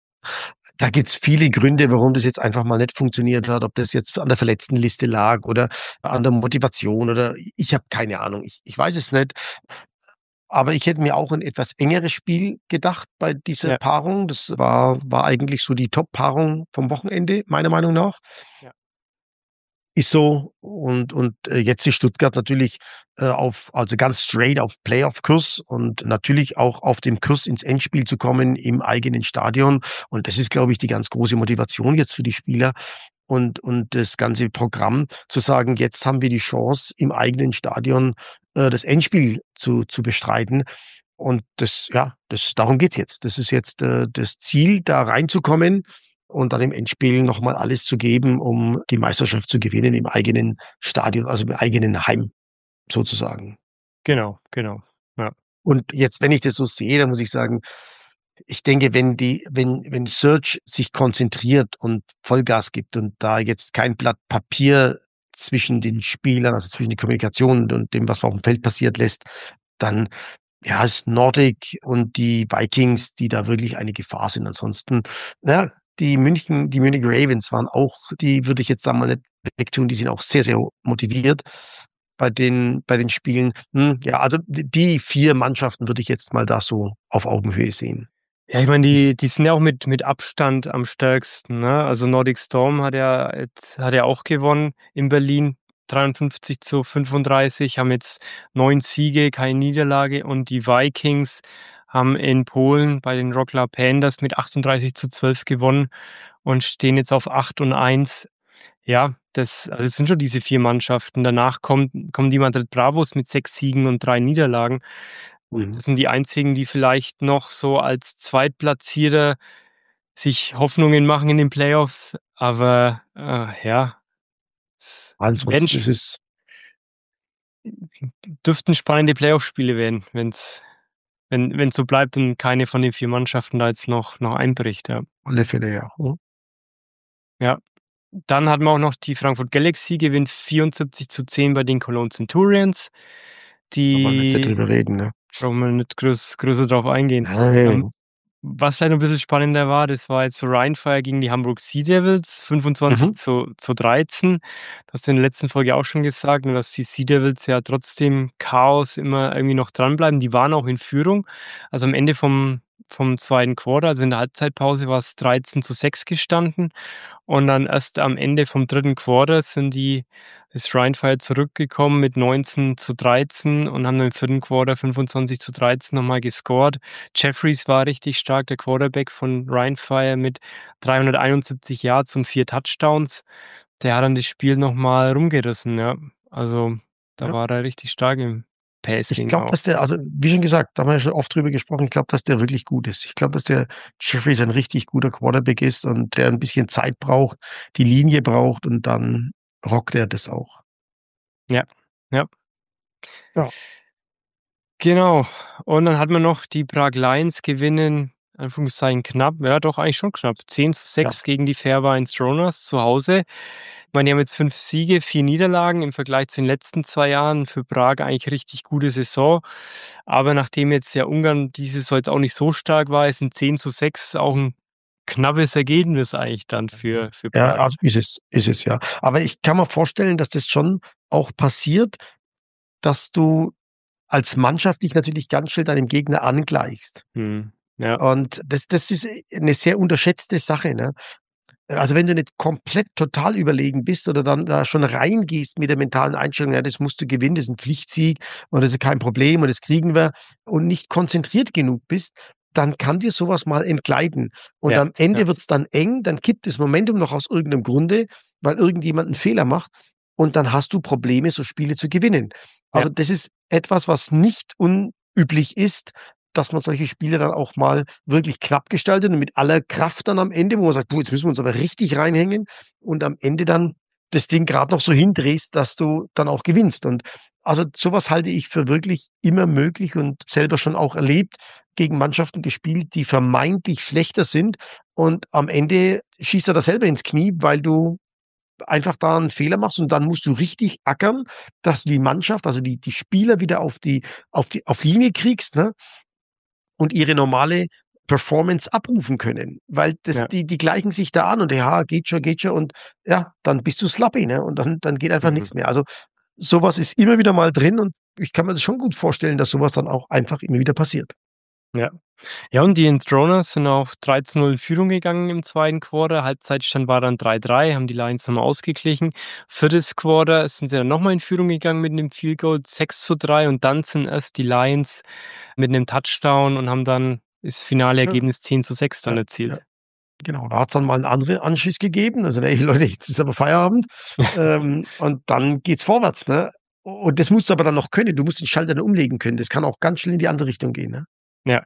Da gibt's viele Gründe, warum das jetzt einfach mal nicht funktioniert hat, ob das jetzt an der Verletztenliste lag oder an der Motivation oder ich habe keine Ahnung. Ich, ich weiß es nicht. Aber ich hätte mir auch ein etwas engeres Spiel gedacht bei dieser Ja. Paarung. Das war, war eigentlich so die Top-Paarung vom Wochenende, meiner Meinung nach. Ja. Ist so. Und, und äh, jetzt ist Stuttgart natürlich äh, auf, also ganz straight auf Playoff-Kurs und natürlich auch auf dem Kurs ins Endspiel zu kommen im eigenen Stadion. Und das ist, glaube ich, die ganz große Motivation jetzt für die Spieler und, und das ganze Programm zu sagen, jetzt haben wir die Chance, im eigenen Stadion äh, das Endspiel zu, zu bestreiten. Und das, ja, das, darum geht's jetzt. Das ist jetzt äh, das Ziel, da reinzukommen und dann im Endspiel nochmal alles zu geben, um die Meisterschaft zu gewinnen im eigenen Stadion, also im eigenen Heim sozusagen. Genau, genau. Ja. Und jetzt, wenn ich das so sehe, dann muss ich sagen, ich denke, wenn die, wenn, wenn Search sich konzentriert und Vollgas gibt und da jetzt kein Blatt Papier zwischen den Spielern, also zwischen die Kommunikation und dem, was auf dem Feld passiert lässt, dann ja, ist Nordic und die Vikings, die da wirklich eine Gefahr sind. Ansonsten, ja, die München, die Munich Ravens waren auch, die würde ich jetzt da mal nicht wegtun, die sind auch sehr, sehr motiviert bei den, bei den Spielen. Hm, ja, also die die vier Mannschaften würde ich jetzt mal da so auf Augenhöhe sehen. Ja, ich meine, Ich, die, die sind ja auch mit, mit Abstand am stärksten, ne? Also Nordic Storm hat ja jetzt, hat ja auch gewonnen in Berlin. dreiundfünfzig zu fünfunddreißig, haben jetzt neun Siege, keine Niederlage. Und die Vikings haben in Polen bei den Rockler Panthers mit achtunddreißig zu zwölf gewonnen und stehen jetzt auf acht und eins. Ja, das, also es sind schon diese vier Mannschaften. Danach kommt, kommen die Madrid Bravos mit sechs Siegen und drei Niederlagen. Mhm. Das sind die einzigen, die vielleicht noch so als Zweitplatzierter sich Hoffnungen machen in den Playoffs. Aber äh, ja, es werden, Ansonsten ist sch- es dürften spannende Playoff-Spiele werden, wenn's, wenn wenn es so bleibt und keine von den vier Mannschaften da jetzt noch, noch einbricht. Ja. auf alle Fälle, ja. Mhm. Ja. Dann hatten wir auch noch die Frankfurt Galaxy, gewinnt vierundsiebzig zu zehn bei den Cologne Centurions. Da wollen wir jetzt nicht Die drüber reden, ne? brauchen wir nicht groß, größer drauf eingehen. Ähm, Nein. Was vielleicht noch ein bisschen spannender war, das war jetzt so Rheinfire gegen die Hamburg Sea Devils, fünfundzwanzig Mhm. zu, zu dreizehn. Das hast du in der letzten Folge auch schon gesagt, nur dass die Sea Devils ja trotzdem Chaos immer irgendwie noch dranbleiben. Die waren auch in Führung. Also am Ende vom, vom zweiten Quarter, also in der Halbzeitpause, war es dreizehn zu sechs gestanden. Und dann erst am Ende vom dritten Quarter sind die, ist Rheinfire zurückgekommen mit neunzehn zu dreizehn und haben dann im vierten Quarter fünfundzwanzig zu dreizehn nochmal gescored. Jeffries war richtig stark, der Quarterback von Rheinfire mit dreihunderteinundsiebzig Yards und vier Touchdowns. Der hat dann das Spiel nochmal rumgerissen, ja. Also da Ja. war er richtig stark im Ich Passing glaube, auch. dass der, also wie schon gesagt, da haben wir ja schon oft drüber gesprochen, ich glaube, dass der wirklich gut ist. Ich glaube, dass der Jeffries ein richtig guter Quarterback ist und der ein bisschen Zeit braucht, die Linie braucht und dann rockt er das auch. Ja, ja. Ja. Genau. Und dann hat man noch die Prag Lions gewinnen, Anführungszeichen knapp, ja doch eigentlich schon knapp, zehn zu Ja. sechs gegen die Fairvine Strollers zu Hause. Ich meine, die haben jetzt fünf Siege, vier Niederlagen im Vergleich zu den letzten zwei Jahren. Für Prag eigentlich richtig gute Saison. Aber nachdem jetzt ja Ungarn diese Saison jetzt auch nicht so stark war, ist ein zehn zu sechs auch ein knappes Ergebnis eigentlich dann für für Ja, Prag. also ist es, ist es, ja. Aber ich kann mir vorstellen, dass das schon auch passiert, dass du als Mannschaft dich natürlich ganz schnell deinem Gegner angleichst. Mhm. Ja. Und das das ist, äh, 'ne sehr unterschätzte Sache, ne? Also, wenn du nicht komplett total überlegen bist oder dann da schon reingehst mit der mentalen Einstellung: „Ja, das musst du gewinnen, das ist 'n Pflichtsieg und das ist kein Problem und das kriegen wir“, und nicht konzentriert genug bist, dann kann dir so was mal entgleiten. Und Ja, am ja. Ende wird's dann eng, dann kippt das Momentum noch aus irgend 'nem Grunde, weil irgendjemand 'n Fehler macht und dann hast du Probleme, so Spiele zu gewinnen. Ja. Also, das ist etwas, was nicht unüblich ist, dass man solche Spiele dann auch mal wirklich knapp gestaltet und mit aller Kraft dann am Ende, wo man sagt: „Du, jetzt müssen wir uns aber richtig reinhängen“ und am Ende dann das Ding grad noch so hindrehst, dass du dann auch gewinnst. Und also, so was halte ich für wirklich immer möglich und selber schon auch erlebt, gegen Mannschaften gespielt, die vermeintlich schlechter sind und am Ende schießt er da selber ins Knie, weil du einfach da 'n Fehler machst und dann musst du richtig ackern, dass du die Mannschaft, also die die Spieler wieder auf die auf die auf Linie kriegst, ne? Und ihre normale Performance abrufen können, weil das Ja. die die gleichen sich da an und ja, geht schon, geht schon und ja, dann bist du sloppy, ne? Und dann dann geht einfach Mhm. nix mehr. Also, so was ist immer wieder mal drin und ich kann mir das schon gut vorstellen, dass so was dann auch einfach immer wieder passiert. Ja. Ja, und die Enthroners sind auch drei zu null in Führung gegangen im zweiten Quarter. Halbzeitstand war dann drei drei, haben die Lions noch mal ausgeglichen. Viertes Quarter sind sie dann noch mal in Führung gegangen mit 'nem Field Goal, sechs zu drei und dann sind erst die Lions mit 'nem Touchdown und haben dann das finale Ja. Ergebnis zehn zu sechs dann Ja, ja. erzielt. Genau, da hat's dann mal 'n andere Anschiss gegeben. Also: „Ey Leute, jetzt ist aber Feierabend.“ Ähm, und dann geht's vorwärts, ne? U und das musst du aber dann noch können. Du musst den Schalter dann umlegen können. Das kann auch ganz schnell in die andere Richtung gehen, ne? Ja.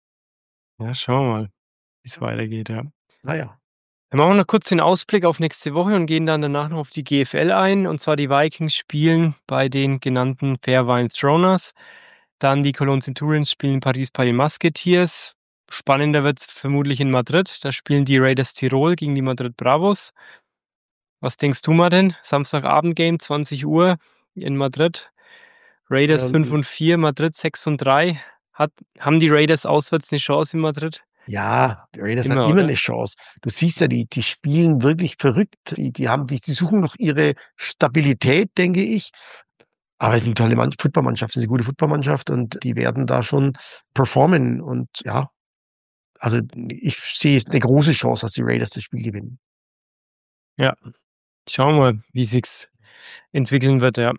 Ja, schauen wir mal, wie's Ja. weitergeht, ja. Na ja. Wir machen noch kurz den Ausblick auf nächste Woche und gehen dann danach noch auf die G F L ein. Und zwar die Vikings spielen bei den genannten Fairvine Throners. Dann die Cologne Centurions spielen in Paris bei den Musketeers. Spannender wird's vermutlich in Madrid. Da spielen die Raiders Tirol gegen die Madrid Bravos. Was denkst du, Martin? Samstagabend-Game, zwanzig Uhr in Madrid. Raiders fünf Ähm und vier, Madrid sechs und drei. Hat haben die Raiders auswärts 'ne Chance in Madrid? Ja, die Raiders haben Immer, immer oder? 'ne Chance. Du siehst ja, die die spielen wirklich verrückt. Die die haben die die suchen noch ihre Stabilität, denke ich. Aber es ist 'ne tolle Mann Footballmannschaft, ist 'ne gute Footballmannschaft und die werden da schon performen und ja, also, ich sehe 'ne große Chance, dass die Raiders das Spiel gewinnen. Ja, schauen wir, wie sich's entwickeln wird, ja.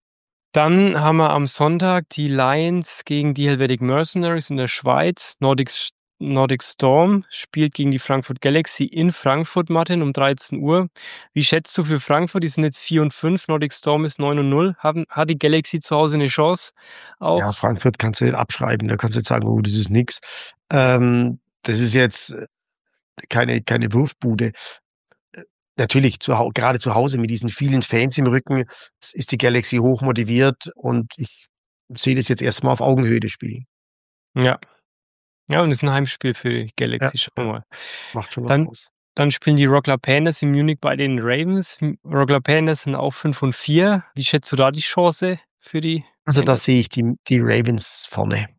Dann haben wir am Sonntag die Lions gegen die Helvetic Mercenaries in der Schweiz. Nordic S Nordic Storm spielt gegen die Frankfurt Galaxy in Frankfurt, Martin, um dreizehn Uhr. Wie schätzt du für Frankfurt? Die sind jetzt vier und fünf, Nordic Storm ist neun und null. Haben hat die Galaxy zu Hause 'ne Chance Ja, auch? Frankfurt kannst du nicht abschreiben. Da kannst du nicht sagen: „Oh, das ist nix.“ Ähm, das ist jetzt, äh, keine keine Wurfbude. Äh, natürlich zu Hau grade zu Hause mit diesen vielen Fans im Rücken s ist die Galaxy hochmotiviert und ich sehe das jetzt erst mal auf Augenhöhe, das Spiel. Ja. Ja, und ist 'n Heimspiel für die Ja, Galaxy, schauen wir ja, mal. macht schon was Dann aus. dann spielen die Rockler Panthers in Munich bei den Ravens. Hm, Rockler Panthers sind auch fünf und vier. Wie schätzt du da die Chance für die Also, da Panthers? sehe ich die die Ravens vorne.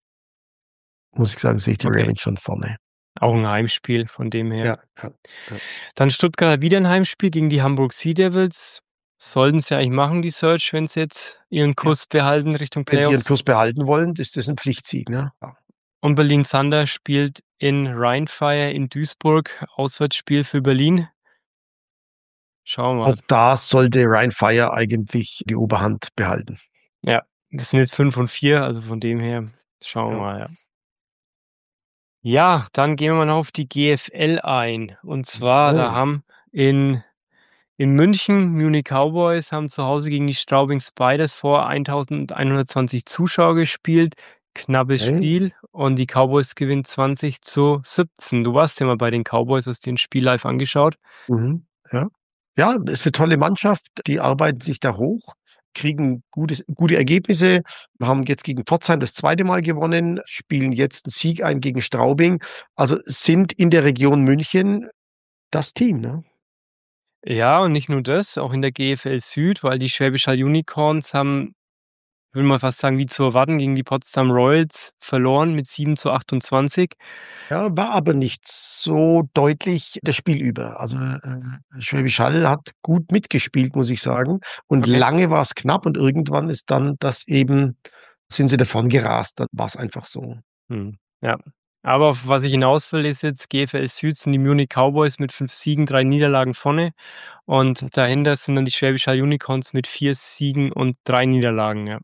Muss ich sagen, sehe ich die Okay. Ravens schon vorne. Auch 'n Heimspiel von dem her. Ja, ja, ja. Dann Stuttgart wieder 'n Heimspiel gegen die Hamburg Sea Devils. Sollten sie eigentlich machen, die Surge, wenn sie jetzt ihren Ja. Kurs behalten Richtung Wenn sie ihren Playoffs. Kurs behalten wollen, ist das 'n Pflichtsieg, ne? Ja. Und Berlin Thunder spielt in Rheinfire in Duisburg, Auswärtsspiel für Berlin. Schauen wir Auch mal. da sollte Rheinfire eigentlich die Oberhand behalten. Ja, wir sind jetzt fünf und vier, also von dem her schauen wir Ja. mal, ja. Ja, dann gehen wir mal noch auf die G F L ein. Und zwar, da Jawohl. haben in in München Munich Cowboys haben zu Hause gegen die Straubing Spiders vor eintausendeinhundertzwanzig Zuschauer gespielt. Knappes Hey. Spiel und die Cowboys gewinnen zwanzig zu siebzehn. Du warst ja mal bei den Cowboys, hast dir 'n Spiel live angeschaut. Mhm, ja. Ja, ist 'ne tolle Mannschaft, die arbeiten sich da hoch. kriegen gutes gute Ergebnisse, haben jetzt gegen Pforzheim das zweite Mal gewonnen, spielen jetzt 'n Sieg ein gegen Straubing. Also, sind in der Region München das Team, ne? Ja, und nicht nur das, auch in der G F L Süd, weil die Schwäbisch Hall Unicorns haben, würde man fast sagen, wie zu erwarten, gegen die Potsdam Royals verloren mit sieben zu achtundzwanzig. Ja, war aber nicht so deutlich das Spiel über. Also, äh, Schwäbisch Hall hat gut mitgespielt, muss ich sagen. Und Okay. lange war's knapp und irgendwann ist dann das eben sind sie davon gerast. Dann war's einfach so. Mhm, ja. Aber auf was ich hinaus will, ist jetzt G F L Süd sind die Munich Cowboys mit fünf Siegen, drei Niederlagen vorne und dahinter sind dann die Schwäbisch Hall Unicorns mit vier Siegen und drei Niederlagen, ja.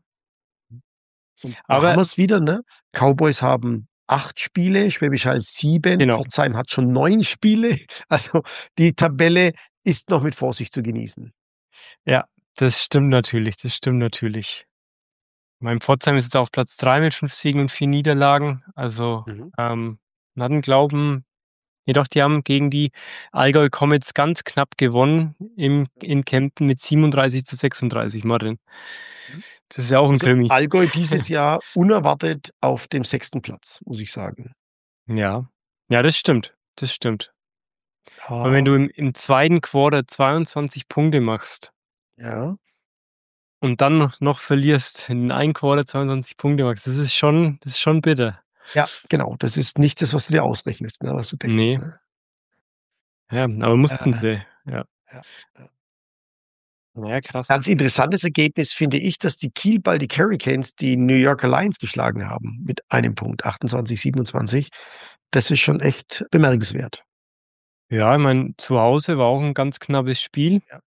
Und da haben Aber wir's wieder, ne? Cowboys haben acht Spiele, Schwäbisch Hall sieben, Genau. Pforzheim hat schon neun Spiele. Also, die Tabelle ist noch mit Vorsicht zu genießen. Ja, das stimmt natürlich, das stimmt natürlich. Mein Pforzheim ist jetzt auf Platz drei mit fünf Siegen und vier Niederlagen. Also, Mhm. ähm, man hat 'n Glauben jedoch, die haben gegen die Allgäu Comets ganz knapp gewonnen im in Kempten mit siebenunddreißig zu sechsunddreißig, Martin. Mhm. Das ist ja auch 'n Also, Krimi. Allgäu dieses Jahr unerwartet auf dem sechsten Platz, muss ich sagen. Ja. Ja, das stimmt, das stimmt. Und wenn Ah. du im im zweiten Quarter zweiundzwanzig Punkte machst Ja. und dann noch noch verlierst, in einem Quarter zweiundzwanzig Punkte machst, das ist schon das ist schon bitter. Ja, genau. Das ist nicht das, was du dir ausrechnest, ne, was du denkst, Ne. ne? Ja, aber mussten Äh, sie, ja. ja, ja. Ja, krass. Ganz interessantes Ergebnis finde ich, dass die Kiel Baltic Hurricanes die New Yorker Lions geschlagen haben mit einem Punkt, achtundzwanzig siebenundzwanzig. Das ist schon echt bemerkenswert. Ja, ich meine, zu Hause war auch 'n ganz knappes Spiel. Ja.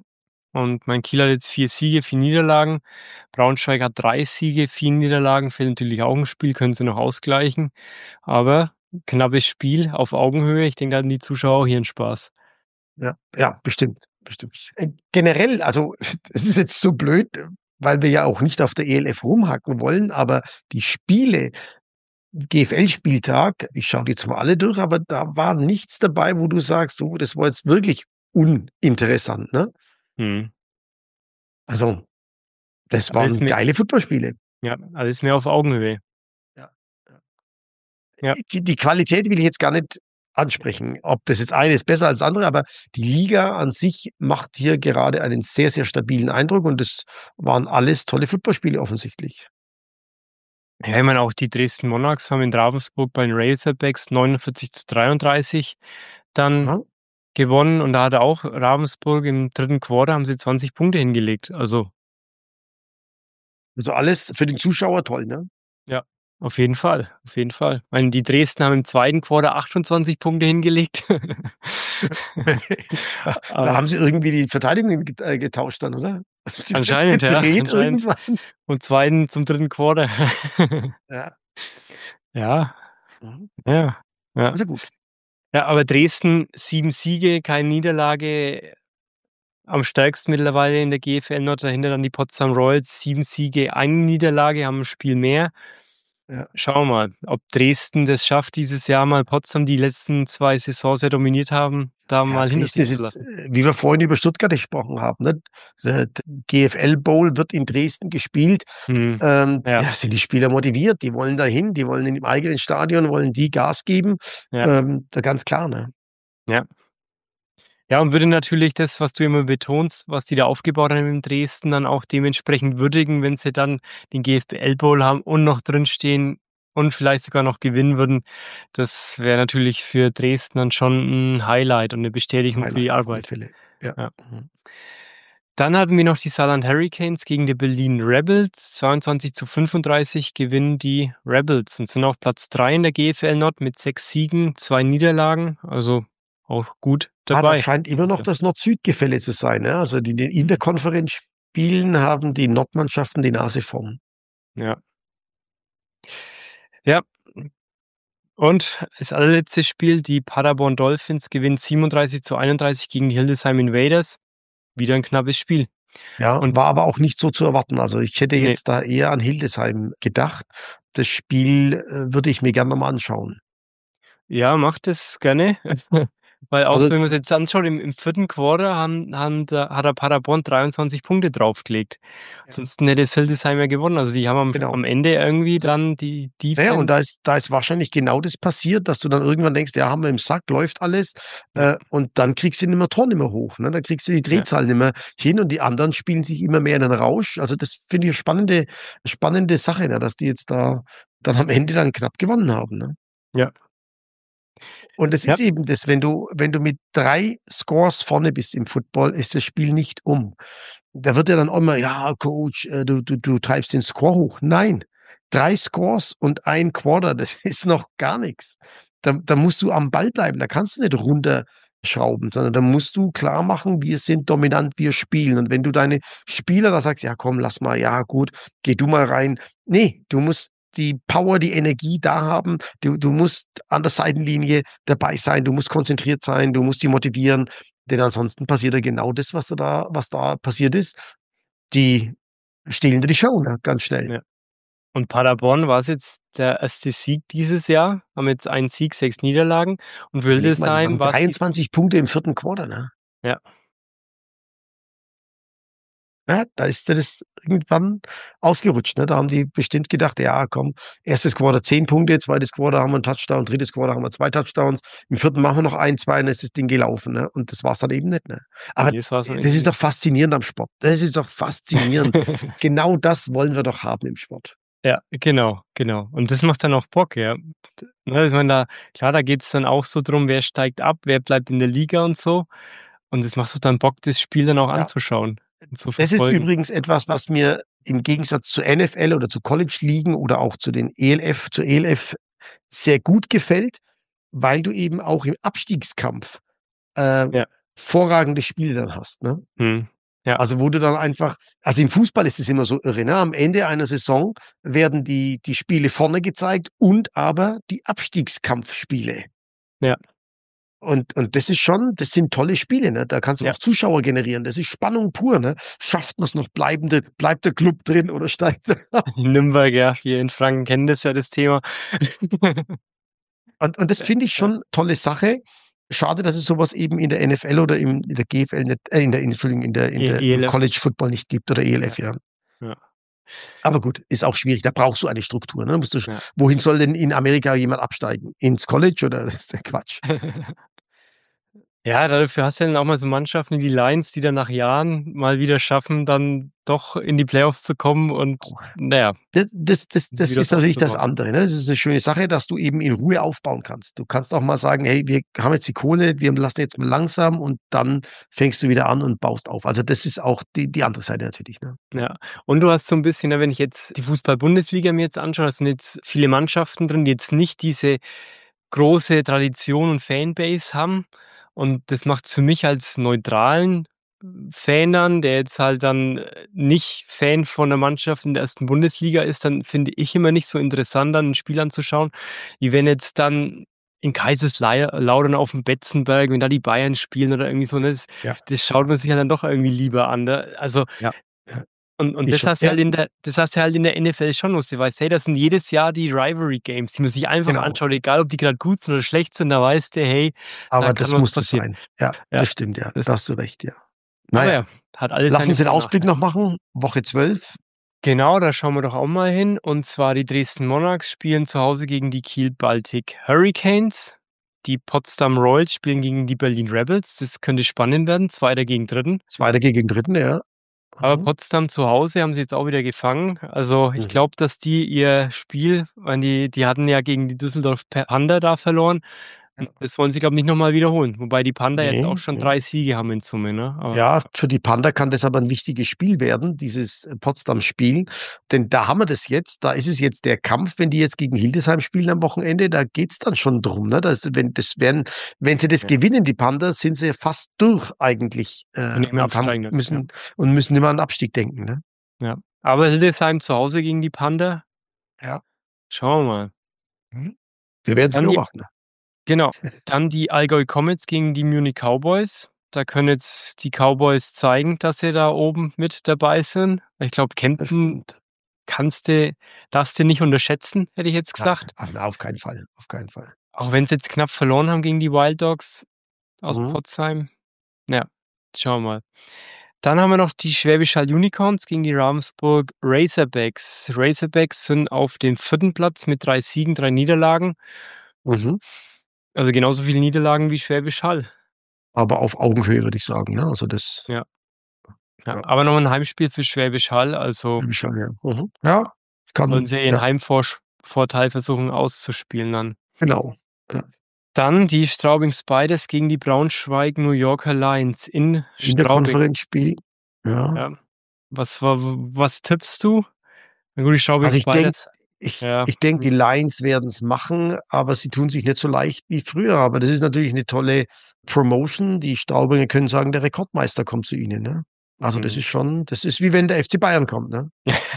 Und mein Kiel hat jetzt vier Siege, vier Niederlagen. Braunschweig hat drei Siege, vier Niederlagen, fehlt natürlich auch 'n Spiel, können sie noch ausgleichen. Aber knappes Spiel auf Augenhöhe. Ich denke, da hatten die Zuschauer auch ihren Spaß. Ja, ja, bestimmt, bestimmt. Äh, generell, also, es ist jetzt so blöd, weil wir ja auch nicht auf der E L F rumhacken wollen, aber die Spiele GFL-Spieltag, ich schaue die zwar alle durch, aber da war nichts dabei, wo du sagst: „Du, das war jetzt wirklich uninteressant“, ne? Mhm. Also, das Alles waren mi geile Footballspiele. Ja, alles mehr auf Augenhöhe. Ja, ja. Ja. Äh, die die Qualität will ich jetzt gar nicht ansprechen, ob das jetzt eine ist besser als das andere, aber die Liga an sich macht hier gerade einen sehr, sehr stabilen Eindruck und das waren alles tolle Footballspiele offensichtlich. Ja, ich meine, auch die Dresden Monarchs haben in Ravensburg bei den Razorbacks neunundvierzig zu dreiunddreißig dann Aha. gewonnen und da hat auch Ravensburg im dritten Quarter haben sie zwanzig Punkte hingelegt, also Also, alles für den Zuschauer toll, ne? Ja, auf jeden Fall, auf jeden Fall. Ich meine, die Dresdner haben im zweiten Quarter achtundzwanzig Punkte hingelegt. Da Ah. haben sie irgendwie die Verteidigung get äh, getauscht dann, oder? Haben sie das Anscheinend, ja, gedreht anscheinend. irgendwann? Vom zweiten zum dritten Quarter. Ja. Ja. Mhm. Ja, ja. Also, gut. Ja, aber Dresden, sieben Siege, keine Niederlage, am stärksten mittlerweile in der G F L Nord, dahinter dann die Potsdam Royals, sieben Siege, eine Niederlage, haben 'n Spiel mehr. Ja. Schauen wir mal, ob Dresden das schafft, dieses Jahr mal Potsdam, die letzten zwei Saisons ja dominiert haben, da Ja, mal hinter Dresden sich ist zu jetzt, lassen. äh, wie wir vorhin über Stuttgart gesprochen haben, ne? Der d G F L Bowl wird in Dresden gespielt. Mhm, Ähm, ja. ja, sind die Spieler motiviert, die wollen dahin, die wollen in dem eigenen Stadion wollen die Gas geben. Ja. Ähm, da ganz klar, ne? Ja. Ja, und würde natürlich das, was du immer betonst, was die da aufgebaut haben in Dresden, dann auch dementsprechend würdigen, wenn sie dann den G F B L Bowl haben und noch drinstehen und vielleicht sogar noch gewinnen würden. Das wäre natürlich für Dresden dann schon 'n Highlight und 'ne Bestätigung für die Highlight auf alle Arbeit. Fälle, ja. Ja. Mhm. Dann hatten wir noch die Saarland Hurricanes gegen die Berlin Rebels. zweiundzwanzig zu fünfunddreißig gewinnen die Rebels und sind auf Platz drei in der G F L Nord mit sechs Siegen, zwei Niederlagen, also auch gut Ah, da dabei scheint immer dieses noch Jahr. das Nord-Süd-Gefälle zu sein, ne? Also, die den Interkonferenz-Spielen haben die Nordmannschaften die Nase vorn. Ja. Ja. Und das allerletzte Spiel, die Paderborn Dolphins gewinnen siebenunddreißig zu einunddreißig gegen die Hildesheim Invaders. Wieder 'n knappes Spiel. Ja, Und war aber auch nicht so zu erwarten. Also, ich hätte Ne. jetzt da eher an Hildesheim gedacht. Das Spiel, äh, würde ich mir gern noch mal anschauen. Ja, mach das gerne. Weil auch, Also wenn man es jetzt anschaut, im, im vierten Quarter haben, haben da, hat der Paderborn dreiundzwanzig Punkte draufgelegt. ja, Ansonsten hätte Hildesheim ja gewonnen. Also die haben am, genau. am Ende irgendwie Also, dann die naja, und Defense. da ist, da ist wahrscheinlich genau das passiert, dass du dann irgendwann denkst, ja, haben wir im Sack, läuft alles, Ja, äh, und dann kriegst du nicht mehr Tor nicht mehr hoch, ne? Dann kriegst du die ja, Drehzahl nicht mehr hin und die anderen spielen sich immer mehr in den Rausch. Also das finde ich eine spannende, spannende Sache, ne? Dass die jetzt da dann am Ende dann knapp gewonnen haben, ne? ja, Und es ja, ist eben das, wenn du, wenn du mit drei Scores vorne bist im Football, ist das Spiel nicht um. Da wird ja dann auch immer, ja, Coach, äh, du, du, du treibst den Score hoch. Nein, drei Scores und ein Quarter, das ist noch gar nichts. Da, da musst du am Ball bleiben, da kannst du nicht runterschrauben, sondern da musst du klar machen, wir sind dominant, wir spielen. Und wenn du deine Spieler da sagst, ja komm, lass mal, ja gut, geh du mal rein. Nee, du musst die Power, die Energie da haben. Du, du musst an der Seitenlinie dabei sein, du musst konzentriert sein, du musst die motivieren. Denn ansonsten passiert ja genau das, was da, was da passiert ist. Die stehlen dir die Show, ne? Ganz schnell. ja. Und Paderborn war es jetzt der erste Sieg dieses Jahr. Haben jetzt einen Sieg, sechs Niederlagen. Und Überleg mal, die Wildesheim haben war es die. dreiundzwanzig Punkte im vierten Quarter, ne? Ja, Ja, da ist dir das irgendwann ausgerutscht, ne? Da haben die bestimmt gedacht, ja, komm, erstes Quarter zehn Punkte, zweites Quarter haben wir einen Touchdown, drittes Quarter haben wir zwei Touchdowns, im vierten machen wir noch ein, zwei, und dann ist das Ding gelaufen, ne? Und das war's dann eben nicht, ne? Aber nee, das war es das ist nicht. doch faszinierend am Sport. Das ist doch faszinierend. Genau das wollen wir doch haben im Sport. Ja, genau, genau. Und das macht dann auch Bock, ja. D ne, ich meine, da klar, da geht's dann auch so drum, wer steigt ab, wer bleibt in der Liga und so. Und es macht doch dann Bock, das Spiel dann auch Ja. anzuschauen und zu Das ist verfolgen. übrigens etwas, was mir im Gegensatz zur N F L oder zu College-Ligen oder auch zu den E L F, zur E L F sehr gut gefällt, weil du eben auch im Abstiegskampf äh, Ja, vorragende Spiele dann hast. Ne? mhm. Ja, Also wo du dann einfach, also im Fußball ist es immer so irre, ne? Am Ende einer Saison werden die, die Spiele vorne gezeigt und aber die Abstiegskampfspiele. ja, Und, und das ist schon, das sind tolle Spiele, ne? Da kannst du ja. auch Zuschauer generieren. Das ist Spannung pur, ne? Schafft man es noch, bleibende, bleibt der Club drin oder steigt er ab? In Nürnberg, ja, wir in Franken kennen das ja, das Thema. Und, und das Ja, finde ich ja. schon tolle Sache. Schade, dass es sowas eben in der N F L oder im, in der G F L nicht, äh, in der, Entschuldigung, in der, in E der, im ELF. College Football nicht gibt oder Ja, E L F, ja. ja, Aber gut, ist auch schwierig. Da brauchst du eine Struktur. Ne? Da musst du, ja. wohin soll denn in Amerika jemand absteigen? Ins College oder das ist der Quatsch? Ja, dafür hast du dann auch mal so Mannschaften wie die Lions, die dann nach Jahren mal wieder schaffen, dann doch in die Playoffs zu kommen und na ja, Das, das, das, das wieder ist natürlich das aufzubauen. andere. Ne? Das ist eine schöne Sache, dass du eben in Ruhe aufbauen kannst. Du kannst auch mal sagen, hey, wir haben jetzt die Kohle, wir lassen jetzt mal langsam und dann fängst du wieder an und baust auf. Also das ist auch die, die andere Seite natürlich. Ne? Ja, und du hast so 'n bisschen, ne, wenn ich jetzt die Fußball-Bundesliga mir jetzt anschaue, da sind jetzt viele Mannschaften drin, die jetzt nicht diese große Tradition und Fanbase haben. Und das macht's für mich als neutralen Fan dann, der jetzt halt dann, äh, nicht Fan von der Mannschaft in der ersten Bundesliga ist, dann finde ich immer nicht so interessant, dann 'n Spiel anzuschauen, wie wenn jetzt dann in Kaiserslai Lautern aufm Betzenberg, wenn da die Bayern spielen oder irgendwie so, ne? Das Ja, das schaut man sich halt dann doch irgendwie lieber an, ne? Also, ja, ja. und und Ich das schon. hast du Ja, halt in der das hast du halt in der N F L schon, wo du weißt, hey, das sind jedes Jahr die Rivalry Games, die man sich einfach genau. anschaut, egal ob die grad gut sind oder schlecht sind, da weißt du, hey, da Aber kann das was musste passieren. sein. Ja, Ja, das stimmt, ja. das Da hast du recht, ja. aber Naja, ja, hat alles lass seine uns den Vor und Ausblick Nachteile. noch machen. Woche zwölf. Genau, da schauen wir doch auch mal hin. Und zwar die Dresden Monarchs spielen zu Hause gegen die Kiel Baltic Hurricanes. Die Potsdam Royals spielen gegen die Berlin Rebels. Das könnte spannend werden, Zweiter gegen Dritten. Zweiter gegen Dritten, ja. Aber Mhm. Potsdam zu Hause haben sie jetzt auch wieder gefangen. Also ich Mhm. glaube, dass die ihr Spiel, weil die, die hatten ja gegen die Düsseldorf Panther da verloren. Ja. Und das wollen sie, glaube ich, nicht nochmal wiederholen. Wobei die Panther jetzt auch Nee, schon nee. drei Siege haben in Summe, ne? Aber Ja, für die Panther kann das aber ein wichtiges Spiel werden, dieses äh, Potsdam-Spiel. Denn da haben wir das jetzt, da ist es jetzt der Kampf, wenn die jetzt gegen Hildesheim spielen am Wochenende, da geht's dann schon drum. Ne? Das, wenn, das werden, wenn sie das ja, gewinnen, die Panther, sind sie fast durch eigentlich können äh, nicht mehr und haben absteigen dann. Ja, müssen und müssen immer an den Abstieg denken. Ne? ja. Aber Hildesheim zu Hause gegen die Panther, Ja. schauen wir mal. Mhm. Wir werden es Dann die, beobachten. genau, dann die Allgäu Comets gegen die Munich Cowboys. Da können jetzt die Cowboys zeigen, dass sie da oben mit dabei sind. Ich glaube, Das Kempten stimmt. kannst du darfst du nicht unterschätzen, hätte ich jetzt Nein, gesagt. auf, auf keinen Fall, auf keinen Fall. Auch wenn sie jetzt knapp verloren haben gegen die Wild Dogs, aus Mhm. Pforzheim. Ja, schauen wir mal. Dann haben wir noch die Schwäbisch Hall Unicorns gegen die Ravensburg Razorbacks. Razorbacks sind auf dem vierten Platz mit drei Siegen, drei Niederlagen. Mhm. Also genauso viele Niederlagen wie Schwäbisch Hall. Aber auf Augenhöhe, würde ich sagen, ne? Also das Ja. Ja, Ja. aber noch ein Heimspiel für Schwäbisch Hall, also Schwäbisch Hall, ja. Mhm. Ja, wollen kann sie ihren ja, Heimvorsch Vorteil versuchen auszuspielen dann. genau. Ja. Dann die Straubing Spiders gegen die Braunschweig New Yorker Lions in Straubing. Interkonferenzspiel. Ja. Ja. Was wa was tippst du? Na gut, die Straubing Also, ich denke Spiders ich ja, ich denke, die hm, Lions werden's machen, aber sie tun sich nicht so leicht wie früher. Aber das ist natürlich 'ne tolle Promotion. Die Straubinger können sagen, der Rekordmeister kommt zu ihnen, ne? Also, das mhm. ist schon das ist wie wenn der F C Bayern kommt, ne?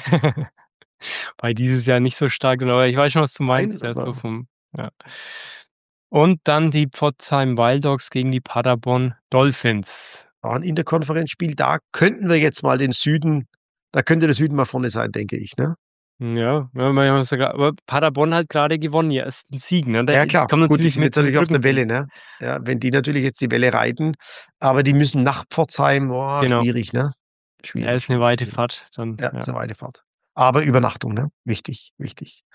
Wobei dieses Jahr nicht so stark, aber ich weiß schon, was du Nein, meinst, ja, so aber vom ja. Und dann die Pforzheim Wild Dogs gegen die Paderborn Dolphins. war 'n Interkonferenzspiel, da könnten wir jetzt mal den Süden da könnte der Süden mal vorne sein, denke ich, ne? Ja, ja, wir haben ja aber Paderborn hat grade gewonnen, die ersten Sieg, ne? Da Ja klar, kommt gut, die natürlich sind mit jetzt so 'nem natürlich auf der Brückenkrieg. Welle, ne? Ja, wenn die natürlich jetzt die Welle reiten, aber die müssen nach Pforzheim, boah, Genau. schwierig, ne? Ja, Schwierig, ist 'ne schwierig, weite schwierig. Fahrt dann, Ja, ja. ist 'ne weite Fahrt. Aber Übernachtung, ne? Wichtig, wichtig.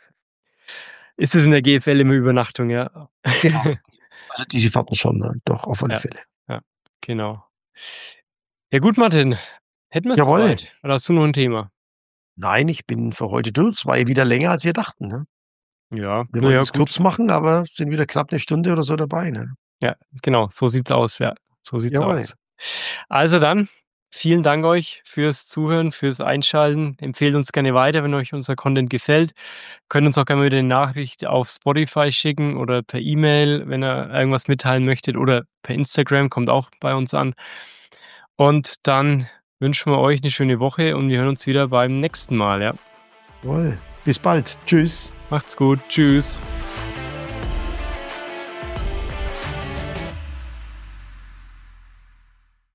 Ist es in der G F L immer Übernachtung, ja. Genau. Also, diese Fahrten schon, ne? Doch, auf alle Ja, Fälle. ja, genau. Ja gut, Martin, hätten wir's Jawoll. soweit. Oder hast du noch 'n Thema? Nein, ich bin für heute durch. Es war ja wieder länger, als wir dachten, ne? Ja, Wir na ja, wollten's gut. kurz machen, aber sind wieder knapp 'ne Stunde oder so dabei, ne? Ja, genau, so sieht's aus, ja. So sieht's Jawoll. aus. Also dann, vielen Dank euch fürs Zuhören, fürs Einschalten. Empfehlt uns gerne weiter, wenn euch unser Content gefällt. Könnt uns auch gerne mal wieder 'ne Nachricht auf Spotify schicken oder per E-Mail, wenn ihr irgendwas mitteilen möchtet oder per Instagram, kommt auch bei uns an. Und dann wünschen wir euch 'ne schöne Woche und wir hören uns wieder beim nächsten Mal, ja. Jawoll. Bis bald. Tschüss. Macht's gut. Tschüss.